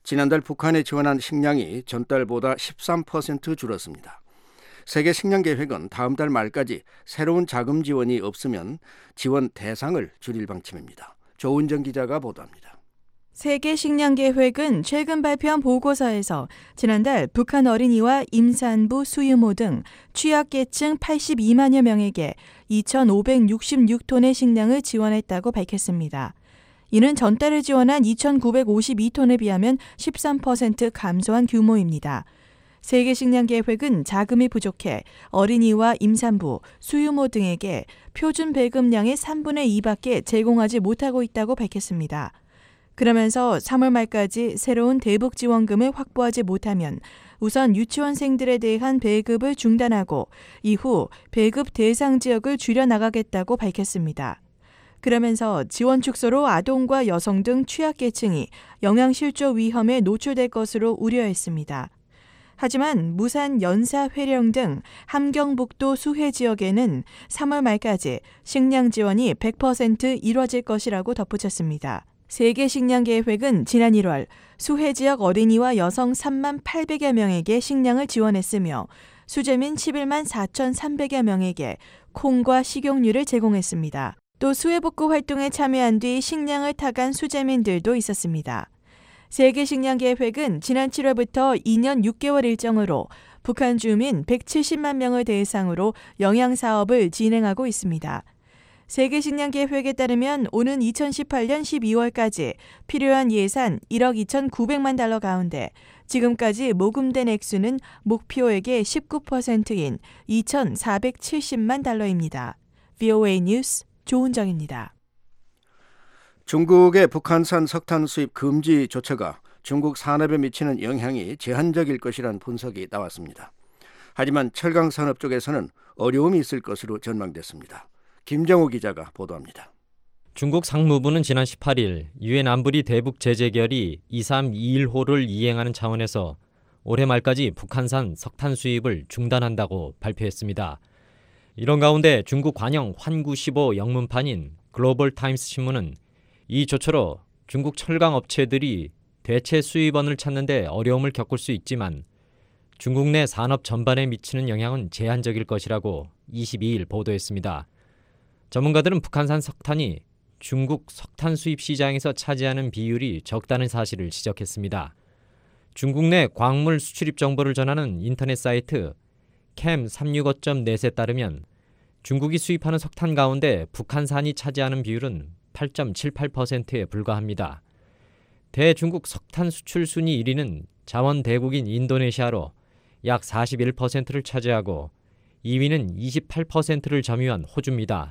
지난달 북한에 지원한 식량이 전달보다 13% 줄었습니다. 세계 식량 계획은 다음 달 말까지 새로운 자금 지원이 없으면 지원 대상을 줄일 방침입니다. 조은정 기자가 보도합니다. 세계 식량 계획은 최근 발표한 보고서에서 지난달 북한 어린이와 임산부, 수유모 등 취약계층 82만여 명에게 2,566톤의 식량을 지원했다고 밝혔습니다. 이는 전달을 지원한 2,952톤에 비하면 13% 감소한 규모입니다. 세계 식량 계획은 자금이 부족해 어린이와 임산부, 수유모 등에게 표준 배급량의 3분의 2밖에 제공하지 못하고 있다고 밝혔습니다. 그러면서 3월 말까지 새로운 대북 지원금을 확보하지 못하면 우선 유치원생들에 대한 배급을 중단하고 이후 배급 대상 지역을 줄여나가겠다고 밝혔습니다. 그러면서 지원 축소로 아동과 여성 등 취약계층이 영양실조 위험에 노출될 것으로 우려했습니다. 하지만 무산, 연사, 회령 등 함경북도 수해 지역에는 3월 말까지 식량 지원이 100% 이뤄질 것이라고 덧붙였습니다. 세계 식량 계획은 지난 1월 수해 지역 어린이와 여성 3만 800여 명에게 식량을 지원했으며 수재민 11만 4,300여 명에게 콩과 식용유를 제공했습니다. 또 수해 복구 활동에 참여한 뒤 식량을 타간 수재민들도 있었습니다. 세계 식량 계획은 지난 7월부터 2년 6개월 일정으로 북한 주민 170만 명을 대상으로 영양 사업을 진행하고 있습니다. 세계 식량 계획에 따르면 오는 2018년 12월까지 필요한 예산 1억 2,900만 달러 가운데 지금까지 모금된 액수는 목표액의 19%인 2,470만 달러입니다. VOA 뉴스 조은정입니다. 중국의 북한산 석탄 수입 금지 조처가 중국 산업에 미치는 영향이 제한적일 것이란 분석이 나왔습니다. 하지만 철강 산업 쪽에서는 어려움이 있을 것으로 전망됐습니다. 김정우 기자가 보도합니다. 중국 상무부는 지난 18일 유엔 안보리 대북 제재 결의 2321호를 이행하는 차원에서 올해 말까지 북한산 석탄 수입을 중단한다고 발표했습니다. 이런 가운데 중국 관영 환구15 영문판인 글로벌 타임스 신문은 이 조처로 중국 철강 업체들이 대체 수입원을 찾는 데 어려움을 겪을 수 있지만 중국 내 산업 전반에 미치는 영향은 제한적일 것이라고 22일 보도했습니다. 전문가들은 북한산 석탄이 중국 석탄 수입 시장에서 차지하는 비율이 적다는 사실을 지적했습니다. 중국 내 광물 수출입 정보를 전하는 인터넷 사이트 cam365.net에 따르면 중국이 수입하는 석탄 가운데 북한산이 차지하는 비율은 8.78%에 불과합니다. 대중국 석탄 수출 순위 1위는 자원 대국인 인도네시아로 약 41%를 차지하고 2위는 28%를 점유한 호주입니다.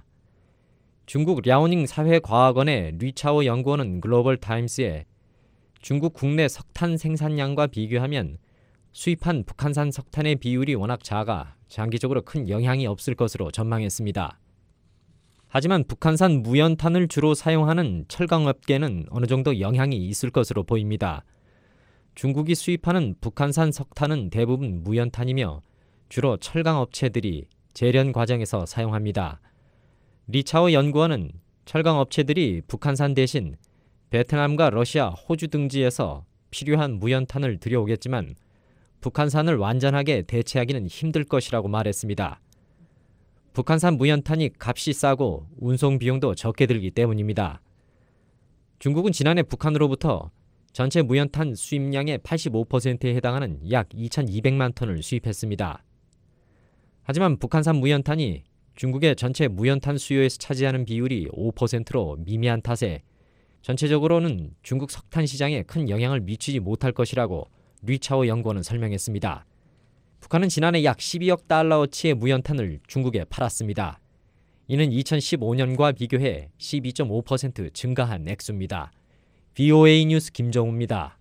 중국 랴오닝 사회과학원의 류차오 연구원은 글로벌 타임스에 중국 국내 석탄 생산량과 비교하면 수입한 북한산 석탄의 비율이 워낙 작아 장기적으로 큰 영향이 없을 것으로 전망했습니다. 하지만 북한산 무연탄을 주로 사용하는 철강업계는 어느 정도 영향이 있을 것으로 보입니다. 중국이 수입하는 북한산 석탄은 대부분 무연탄이며 주로 철강업체들이 제련 과정에서 사용합니다. 리차오 연구원은 철강업체들이 북한산 대신 베트남과 러시아, 호주 등지에서 필요한 무연탄을 들여오겠지만 북한산을 완전하게 대체하기는 힘들 것이라고 말했습니다. 북한산 무연탄이 값이 싸고 운송 비용도 적게 들기 때문입니다. 중국은 지난해 북한으로부터 전체 무연탄 수입량의 85%에 해당하는 약 2,200만 톤을 수입했습니다. 하지만 북한산 무연탄이 중국의 전체 무연탄 수요에서 차지하는 비율이 5%로 미미한 탓에 전체적으로는 중국 석탄 시장에 큰 영향을 미치지 못할 것이라고 류차오 연구원은 설명했습니다. 북한은 지난해 약 12억 달러어치의 무연탄을 중국에 팔았습니다. 이는 2015년과 비교해 12.5% 증가한 액수입니다. VOA 뉴스 김정우입니다.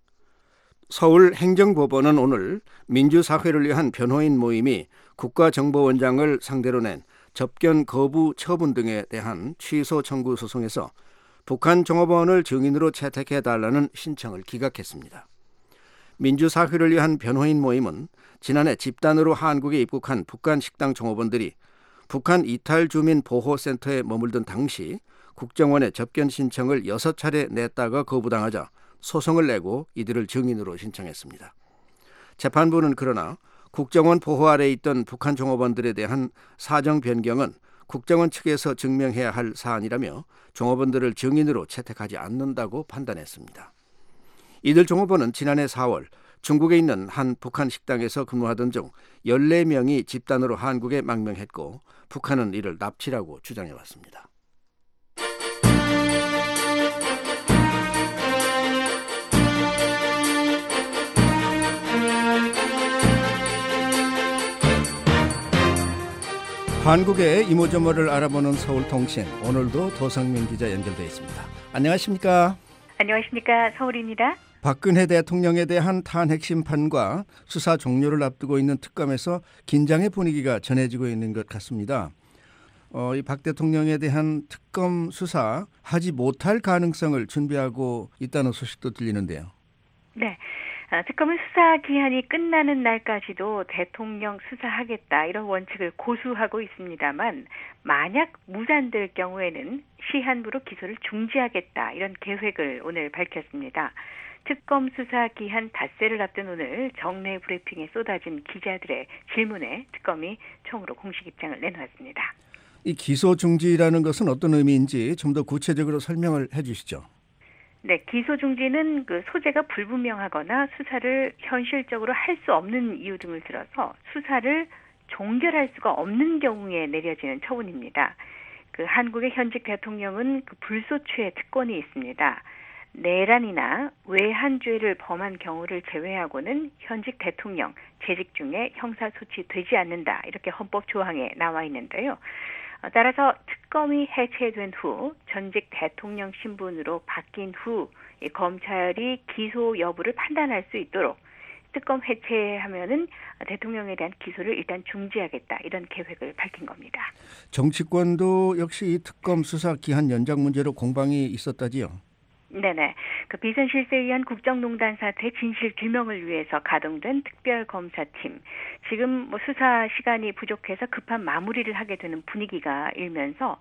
서울행정법원은 오늘 민주사회를 위한 변호인 모임이 국가정보원장을 상대로 낸 접견 거부 처분 등에 대한 취소 청구 소송에서 북한 종업원을 증인으로 채택해달라는 신청을 기각했습니다. 민주사회를 위한 변호인 모임은 지난해 집단으로 한국에 입국한 북한 식당 종업원들이 북한 이탈 주민 보호센터에 머물던 당시 국정원에 접견 신청을 6차례 냈다가 거부당하자 소송을 내고 이들을 증인으로 신청했습니다. 재판부는 그러나 국정원 보호 아래 있던 북한 종업원들에 대한 사정 변경은 국정원 측에서 증명해야 할 사안이라며 종업원들을 증인으로 채택하지 않는다고 판단했습니다. 이들 종업원은 지난해 4월 중국에 있는 한 북한 식당에서 근무하던 중 14명이 집단으로 한국에 망명했고 북한은 이를 납치라고 주장해왔습니다. 한국의 이모저모를 알아보는 서울통신, 오늘도 도성민 기자 연결되어 있습니다. 안녕하십니까? 안녕하십니까? 서울입니다. 박근혜 대통령에 대한 탄핵 심판과 수사 종료를 앞두고 있는 특검에서 긴장의 분위기가 전해지고 있는 것 같습니다. 이 박 대통령에 대한 특검 수사 하지 못할 가능성을 준비하고 있다는 소식도 들리는데요. 네. 특검은 수사 기한이 끝나는 날까지도 대통령 수사하겠다 이런 원칙을 고수하고 있습니다만 만약 무산될 경우에는 시한부로 기소를 중지하겠다 이런 계획을 오늘 밝혔습니다. 특검 수사 기한 닷새를 앞둔 오늘 정례 브리핑에 쏟아진 기자들의 질문에 특검이 처음으로 공식 입장을 내놓았습니다. 이 기소 중지라는 것은 어떤 의미인지 좀 더 구체적으로 설명을 해 주시죠. 네, 기소 중지는 그 소재가 불분명하거나 수사를 현실적으로 할 수 없는 이유 등을 들어서 수사를 종결할 수가 없는 경우에 내려지는 처분입니다. 그 한국의 현직 대통령은 그 불소추의 특권이 있습니다. 내란이나 외환죄를 범한 경우를 제외하고는 현직 대통령 재직 중에 형사소치 되지 않는다 이렇게 헌법 조항에 나와 있는데요. 따라서 특검이 해체된 후 전직 대통령 신분으로 바뀐 후 검찰이 기소 여부를 판단할 수 있도록 특검 해체하면은 대통령에 대한 기소를 일단 중지하겠다 이런 계획을 밝힌 겁니다. 정치권도 역시 이 특검 수사 기한 연장 문제로 공방이 있었다지요. 네네. 그 비선 실세에 의한 국정농단 사태 진실 규명을 위해서 가동된 특별검사팀. 지금 수사 시간이 부족해서 급한 마무리를 하게 되는 분위기가 일면서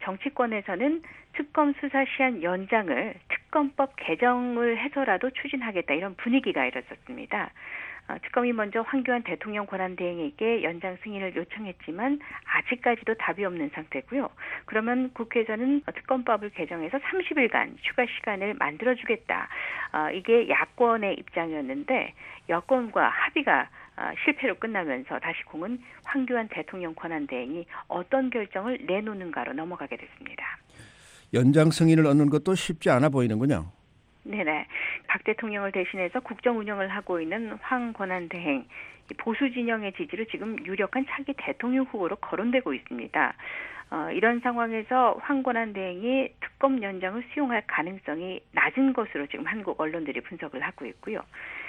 정치권에서는 특검 수사 시한 연장을 특검법 개정을 해서라도 추진하겠다 이런 분위기가 일었었습니다. 특검이 먼저 황교안 대통령 권한대행에게 연장 승인을 요청했지만 아직까지도 답이 없는 상태고요. 그러면 국회에서는 특검법을 개정해서 30일간 추가 시간을 만들어주겠다. 이게 야권의 입장이었는데 여권과 합의가 실패로 끝나면서 다시 공은 황교안 대통령 권한대행이 어떤 결정을 내놓는가로 넘어가게 됐습니다. 연장 승인을 얻는 것도 쉽지 않아 보이는군요. 네네. 박 대통령을 대신해서 국정 운영을 하고 있는 황 권한대행 보수 진영의 지지로 지금 유력한 차기 대통령 후보로 거론되고 있습니다. 이런 상황에서 황 권한대행이 특검 연장을 수용할 가능성이 낮은 것으로 지금 한국 언론들이 분석을 하고 있고요.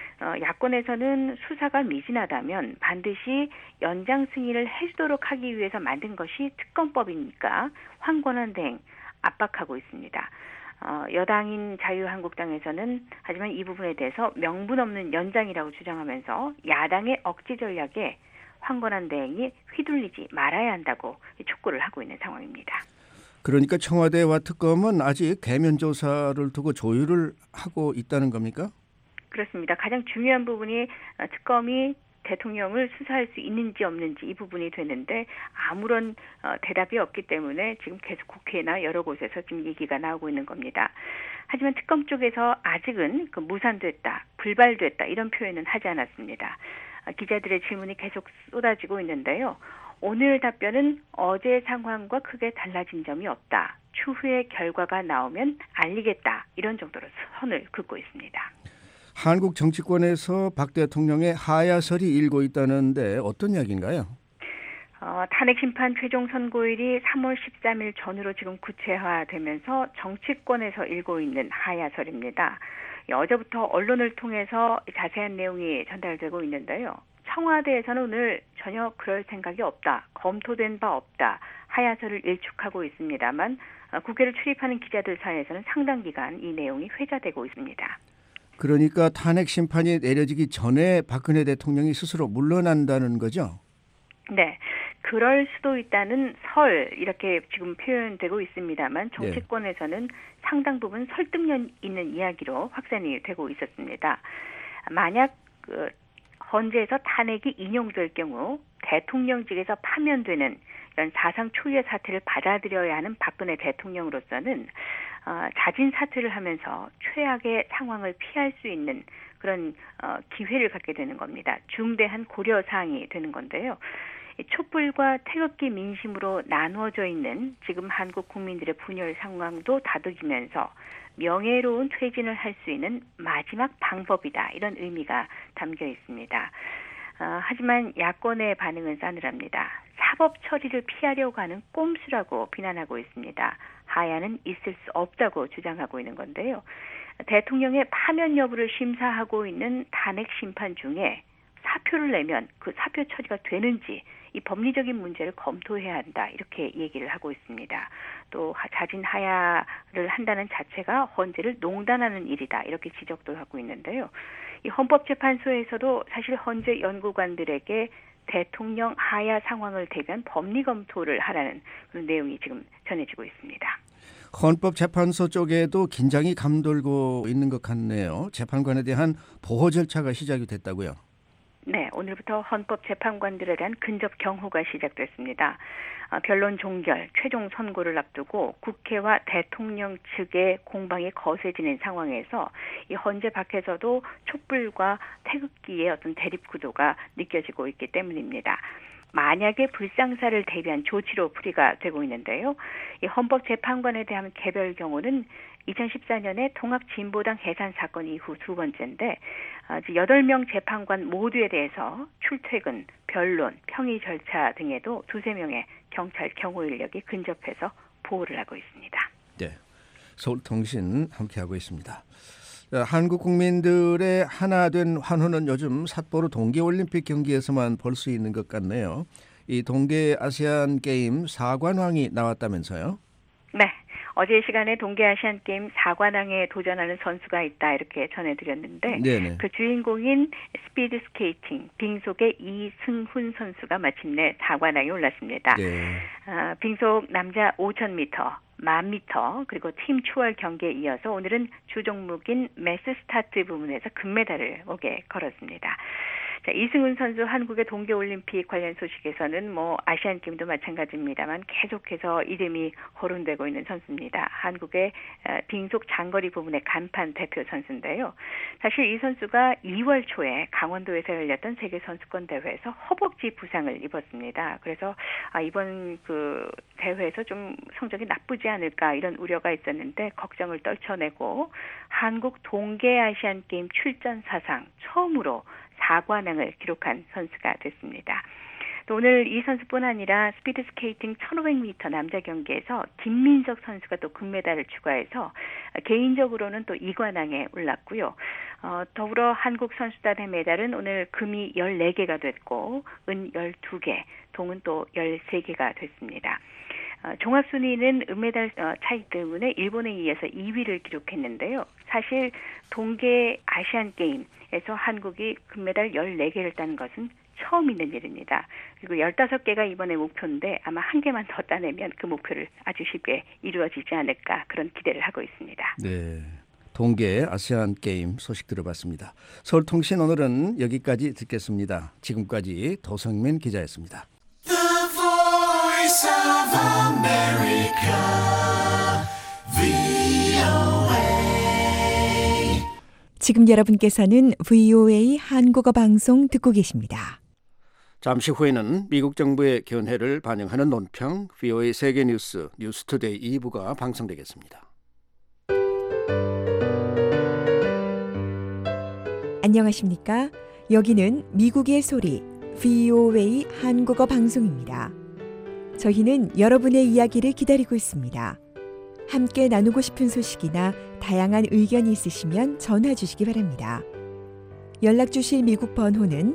야권에서는 수사가 미진하다면 반드시 연장 승인을 해주도록 하기 위해서 만든 것이 특검법이니까 황 권한대행 압박하고 있습니다. 여당인 자유한국당에서는 하지만 이 부분에 대해서 명분 없는 연장이라고 주장하면서 야당의 억지 전략에 황 권한대행이 휘둘리지 말아야 한다고 촉구를 하고 있는 상황입니다. 그러니까 청와대와 특검은 아직 대면 조사를 두고 조율을 하고 있다는 겁니까? 그렇습니다. 가장 중요한 부분이 특검이 대통령을 수사할 수 있는지 없는지 이 부분이 되는데 아무런 대답이 없기 때문에 지금 계속 국회나 여러 곳에서 지금 얘기가 나오고 있는 겁니다. 하지만 특검 쪽에서 아직은 무산됐다, 불발됐다 이런 표현은 하지 않았습니다. 기자들의 질문이 계속 쏟아지고 있는데요. 오늘 답변은 어제 상황과 크게 달라진 점이 없다. 추후에 결과가 나오면 알리겠다. 이런 정도로 선을 긋고 있습니다. 한국 정치권에서 박 대통령의 하야설이 일고 있다는데 어떤 이야기인가요? 탄핵 심판 최종 선고일이 3월 13일 전후로 지금 구체화되면서 정치권에서 일고 있는 하야설입니다. 어제부터 언론을 통해서 자세한 내용이 전달되고 있는데요. 청와대에서는 오늘 전혀 그럴 생각이 없다, 검토된 바 없다, 하야설을 일축하고 있습니다만 국회를 출입하는 기자들 사이에서는 상당 기간 이 내용이 회자되고 있습니다. 그러니까 탄핵 심판이 내려지기 전에 박근혜 대통령이 스스로 물러난다는 거죠? 네. 그럴 수도 있다는 설 이렇게 지금 표현되고 있습니다만 정치권에서는 상당 부분 설득력 있는 이야기로 확산이 되고 있었습니다. 만약 헌재에서 탄핵이 인용될 경우 대통령직에서 파면되는 이런 사상 초유의 사태를 받아들여야 하는 박근혜 대통령으로서는 자진 사퇴를 하면서 최악의 상황을 피할 수 있는 그런 기회를 갖게 되는 겁니다. 중대한 고려 사항이 되는 건데요. 촛불과 태극기 민심으로 나누어져 있는 지금 한국 국민들의 분열 상황도 다독이면서 명예로운 퇴진을 할 수 있는 마지막 방법이다. 이런 의미가 담겨 있습니다. 하지만 야권의 반응은 싸늘합니다. 사법 처리를 피하려고 하는 꼼수라고 비난하고 있습니다. 하야는 있을 수 없다고 주장하고 있는 건데요. 대통령의 파면 여부를 심사하고 있는 탄핵 심판 중에 사표를 내면 그 사표 처리가 되는지 이 법리적인 문제를 검토해야 한다 이렇게 얘기를 하고 있습니다. 또 자진 하야를 한다는 자체가 헌재를 농단하는 일이다 이렇게 지적도 하고 있는데요. 이 헌법재판소에서도 사실 헌재 연구관들에게 대통령 하야 상황을 대비한 법리 검토를 하라는 그런 내용이 지금 전해지고 있습니다. 헌법재판소 쪽에도 긴장이 감돌고 있는 것 같네요. 재판관에 대한 보호 절차가 시작이 됐다고요? 네, 오늘부터 헌법재판관들에 대한 근접 경호가 시작됐습니다. 변론 종결, 최종 선고를 앞두고 국회와 대통령 측의 공방이 거세지는 상황에서 이 헌재 밖에서도 촛불과 태극기의 어떤 대립 구도가 느껴지고 있기 때문입니다. 만약에 불상사를 대비한 조치로 풀이가 되고 있는데요. 이 헌법재판관에 대한 개별 경우는 2014년에 통합진보당 해산 사건 이후 두 번째인데 8명 재판관 모두에 대해서 출퇴근, 변론, 평의 절차 등에도 2-3명의 경찰 경호 인력이 근접해서 보호를 하고 있습니다. 네, 서울통신 함께하고 있습니다. 한국 국민들의 하나 된 환호는 요즘 삿포로 동계올림픽 경기에서만 볼 수 있는 것 같네요. 이 동계 아시안 게임 4관왕이 나왔다면서요? 네. 어제 시간에 동계아시안게임 4관왕에 도전하는 선수가 있다 이렇게 전해드렸는데 네네. 그 주인공인 스피드 스케이팅 빙속의 이승훈 선수가 마침내 4관왕에 올랐습니다. 네. 빙속 남자 5,000m, 1000m 그리고 팀 추월 경기에 이어서 오늘은 주 종목인 매스 스타트 부문에서 금메달을 목에 걸었습니다. 자, 이승훈 선수 한국의 동계올림픽 관련 소식에서는 아시안게임도 마찬가지입니다만 계속해서 이름이 거론되고 있는 선수입니다. 한국의 빙속 장거리 부분의 간판 대표 선수인데요. 사실 이 선수가 2월 초에 강원도에서 열렸던 세계선수권 대회에서 허벅지 부상을 입었습니다. 그래서 이번 그 대회에서 좀 성적이 나쁘지 않을까 이런 우려가 있었는데 걱정을 떨쳐내고 한국 동계아시안게임 출전 사상 처음으로 4관왕을 기록한 선수가 됐습니다. 또 오늘 이 선수뿐 아니라 스피드 스케이팅 1500m 남자 경기에서 김민석 선수가 또 금메달을 추가해서 개인적으로는 또 2관왕에 올랐고요. 더불어 한국 선수단의 메달은 오늘 금이 14개가 됐고 은 12개, 동은 또 13개가 됐습니다. 종합순위는 은메달 차이 때문에 일본에 이어서 2위를 기록했는데요. 사실 동계 아시안게임에서 한국이 금메달 14개를 딴 것은 처음 있는 일입니다. 그리고 15개가 이번에 목표인데 아마 1개만 더 따내면 그 목표를 아주 쉽게 이루어지지 않을까 그런 기대를 하고 있습니다. 네, 동계 아시안게임 소식 들어봤습니다. 서울통신 오늘은 여기까지 듣겠습니다. 지금까지 도성민 기자였습니다. of America, VOA. 지금 여러분께서는 VOA 한국어 방송 듣고 계십니다. 잠시 후에는 미국 정부의 견해를 반영하는 논평 VOA 세계뉴스 뉴스투데이 2부가 방송되겠습니다. 안녕하십니까? 여기는 미국의 소리 VOA 한국어 방송입니다. 저희는 여러분의 이야기를 기다리고 있습니다. 함께 나누고 싶은 소식이나 다양한 의견이 있으시면 전화 주시기 바랍니다. 연락 주실 미국 번호는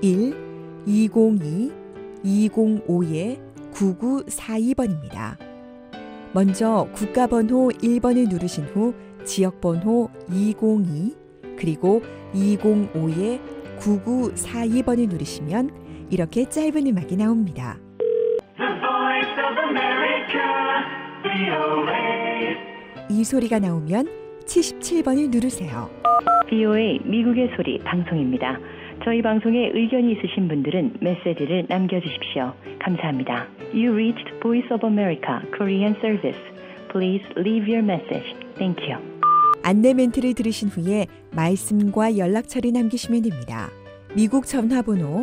1-202-205-9942번입니다. 먼저 국가번호 1번을 누르신 후 지역번호 202 그리고 205-9942번을 누르시면 이렇게 짧은 음악이 나옵니다. 이 소리가 나오면 77번을 누르세요. VOA 미국의 소리 방송입니다. 저희 방송에 의견이 있으신 분들은 메시지를 남겨주십시오. 감사합니다. You reached Voice of America Korean Service. Please leave your message. Thank you. 안내 멘트를 들으신 후에 말씀과 연락처를 남기시면 됩니다. 미국 전화번호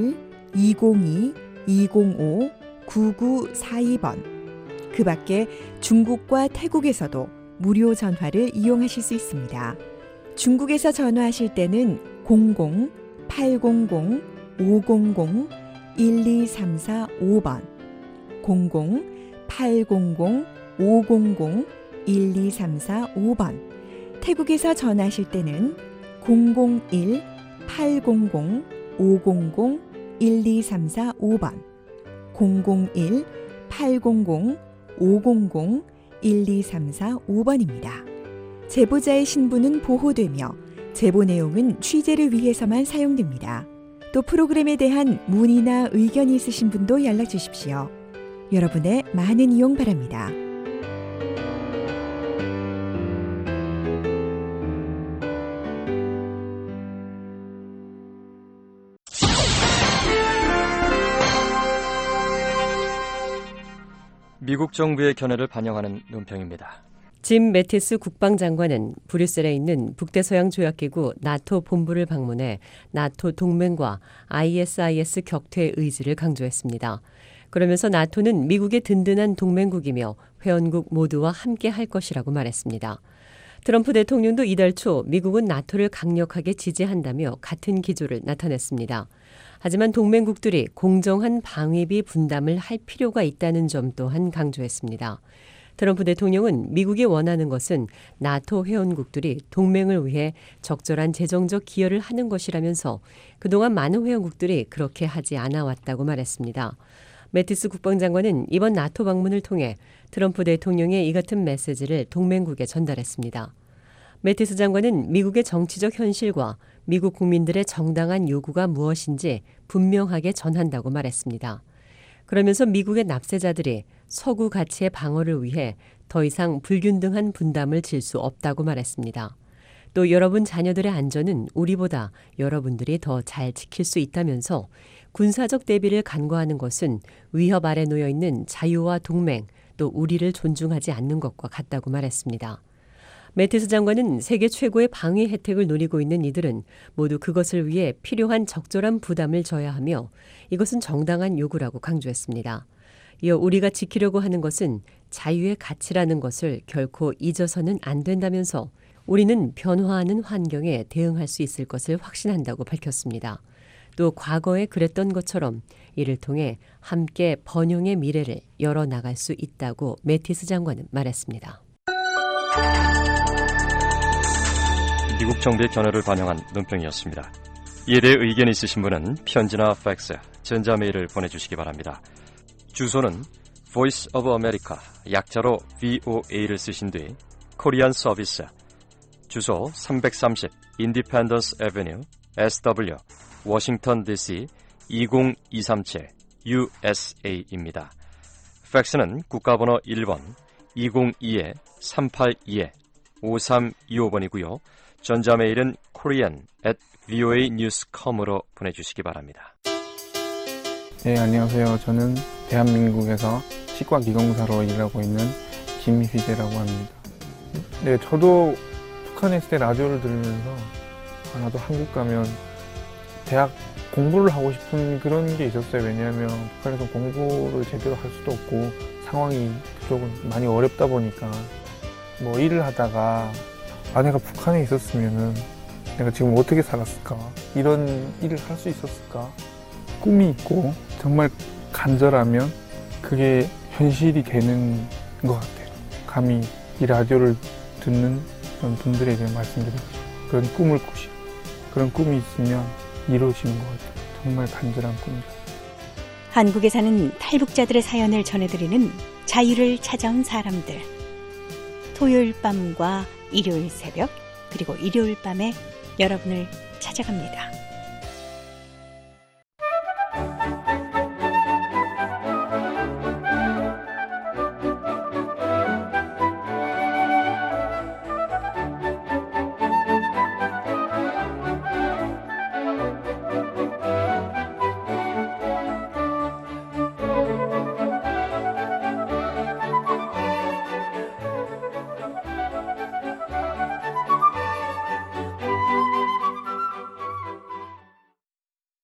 1-202-205-9942번. 그 밖에 중국과 태국에서도 무료 전화를 이용하실 수 있습니다. 중국에서 전화하실 때는 00-800-500-12345번 00-800-500-12345번 태국에서 전화하실 때는 001-800-500-12345번 001-800-500-12345번입니다. 제보자의 신분은 보호되며 제보 내용은 취재를 위해서만 사용됩니다. 또 프로그램에 대한 문의나 의견이 있으신 분도 연락 주십시오. 여러분의 많은 이용 바랍니다. 미국 정부의 견해를 반영하는 논평입니다. 짐 매티스 국방장관은 브뤼셀에 있는 북대서양 조약기구 나토 본부를 방문해 나토 동맹과 ISIS 격퇴 의지를 강조했습니다. 그러면서 나토는 미국의 든든한 동맹국이며 회원국 모두와 함께 할 것이라고 말했습니다. 트럼프 대통령도 이달 초 미국은 나토를 강력하게 지지한다며 같은 기조를 나타냈습니다. 하지만 동맹국들이 공정한 방위비 분담을 할 필요가 있다는 점 또한 강조했습니다. 트럼프 대통령은 미국이 원하는 것은 나토 회원국들이 동맹을 위해 적절한 재정적 기여를 하는 것이라면서 그동안 많은 회원국들이 그렇게 하지 않아 왔다고 말했습니다. 매티스 국방장관은 이번 나토 방문을 통해 트럼프 대통령의 이 같은 메시지를 동맹국에 전달했습니다. 매티스 장관은 미국의 정치적 현실과 미국 국민들의 정당한 요구가 무엇인지 분명하게 전한다고 말했습니다. 그러면서 미국의 납세자들이 서구 가치의 방어를 위해 더 이상 불균등한 분담을 질 수 없다고 말했습니다. 또 여러분 자녀들의 안전은 우리보다 여러분들이 더 잘 지킬 수 있다면서 군사적 대비를 간과하는 것은 위협 아래 놓여 있는 자유와 동맹, 또 우리를 존중하지 않는 것과 같다고 말했습니다. 매티스 장관은 세계 최고의 방위 혜택을 노리고 있는 이들은 모두 그것을 위해 필요한 적절한 부담을 져야 하며 이것은 정당한 요구라고 강조했습니다. 이어 우리가 지키려고 하는 것은 자유의 가치라는 것을 결코 잊어서는 안 된다면서 우리는 변화하는 환경에 대응할 수 있을 것을 확신한다고 밝혔습니다. 또 과거에 그랬던 것처럼 이를 통해 함께 번영의 미래를 열어나갈 수 있다고 매티스 장관은 말했습니다. 미국 정부의 견해를 반영한 논평이었습니다. 이에 대해 의견이 있으신 분은 편지나 팩스, 전자메일을 보내주시기 바랍니다. 주소는 Voice of America, 약자로 VOA를 쓰신 뒤 코리안 서비스, 주소 330 Independence Avenue, SW, 워싱턴 DC 20237 USA입니다. 팩스는 국가번호 1번 202-382-5325번이고요. 전자메일은 korean@voanews.com으로 보내주시기 바랍니다. 네, 안녕하세요. 저는 대한민국에서 치과기공사로 일하고 있는 김희재라고 합니다. 네, 저도 북한에 있을 때 라디오를 들으면서 나도 한국 가면 대학 공부를 하고 싶은 그런 게 있었어요. 왜냐하면 북한에서 공부를 제대로 할 수도 없고 상황이 그쪽은 많이 어렵다 보니까 뭐 일을 하다가 내가 북한에 있었으면은 내가 지금 어떻게 살았을까, 이런 일을 할 수 있었을까, 꿈이 있고 정말 간절하면 그게 현실이 되는 것 같아요. 감히 이 라디오를 듣는 그런 분들에게 말씀드리고 싶어요. 그런 꿈을 꾸시고 그런 꿈이 있으면 이루어지는 것 같아요. 정말 간절한 꿈이다. 한국에 사는 탈북자들의 사연을 전해드리는 자유를 찾아온 사람들. 토요일 밤과 일요일 새벽, 그리고 일요일 밤에 여러분을 찾아갑니다.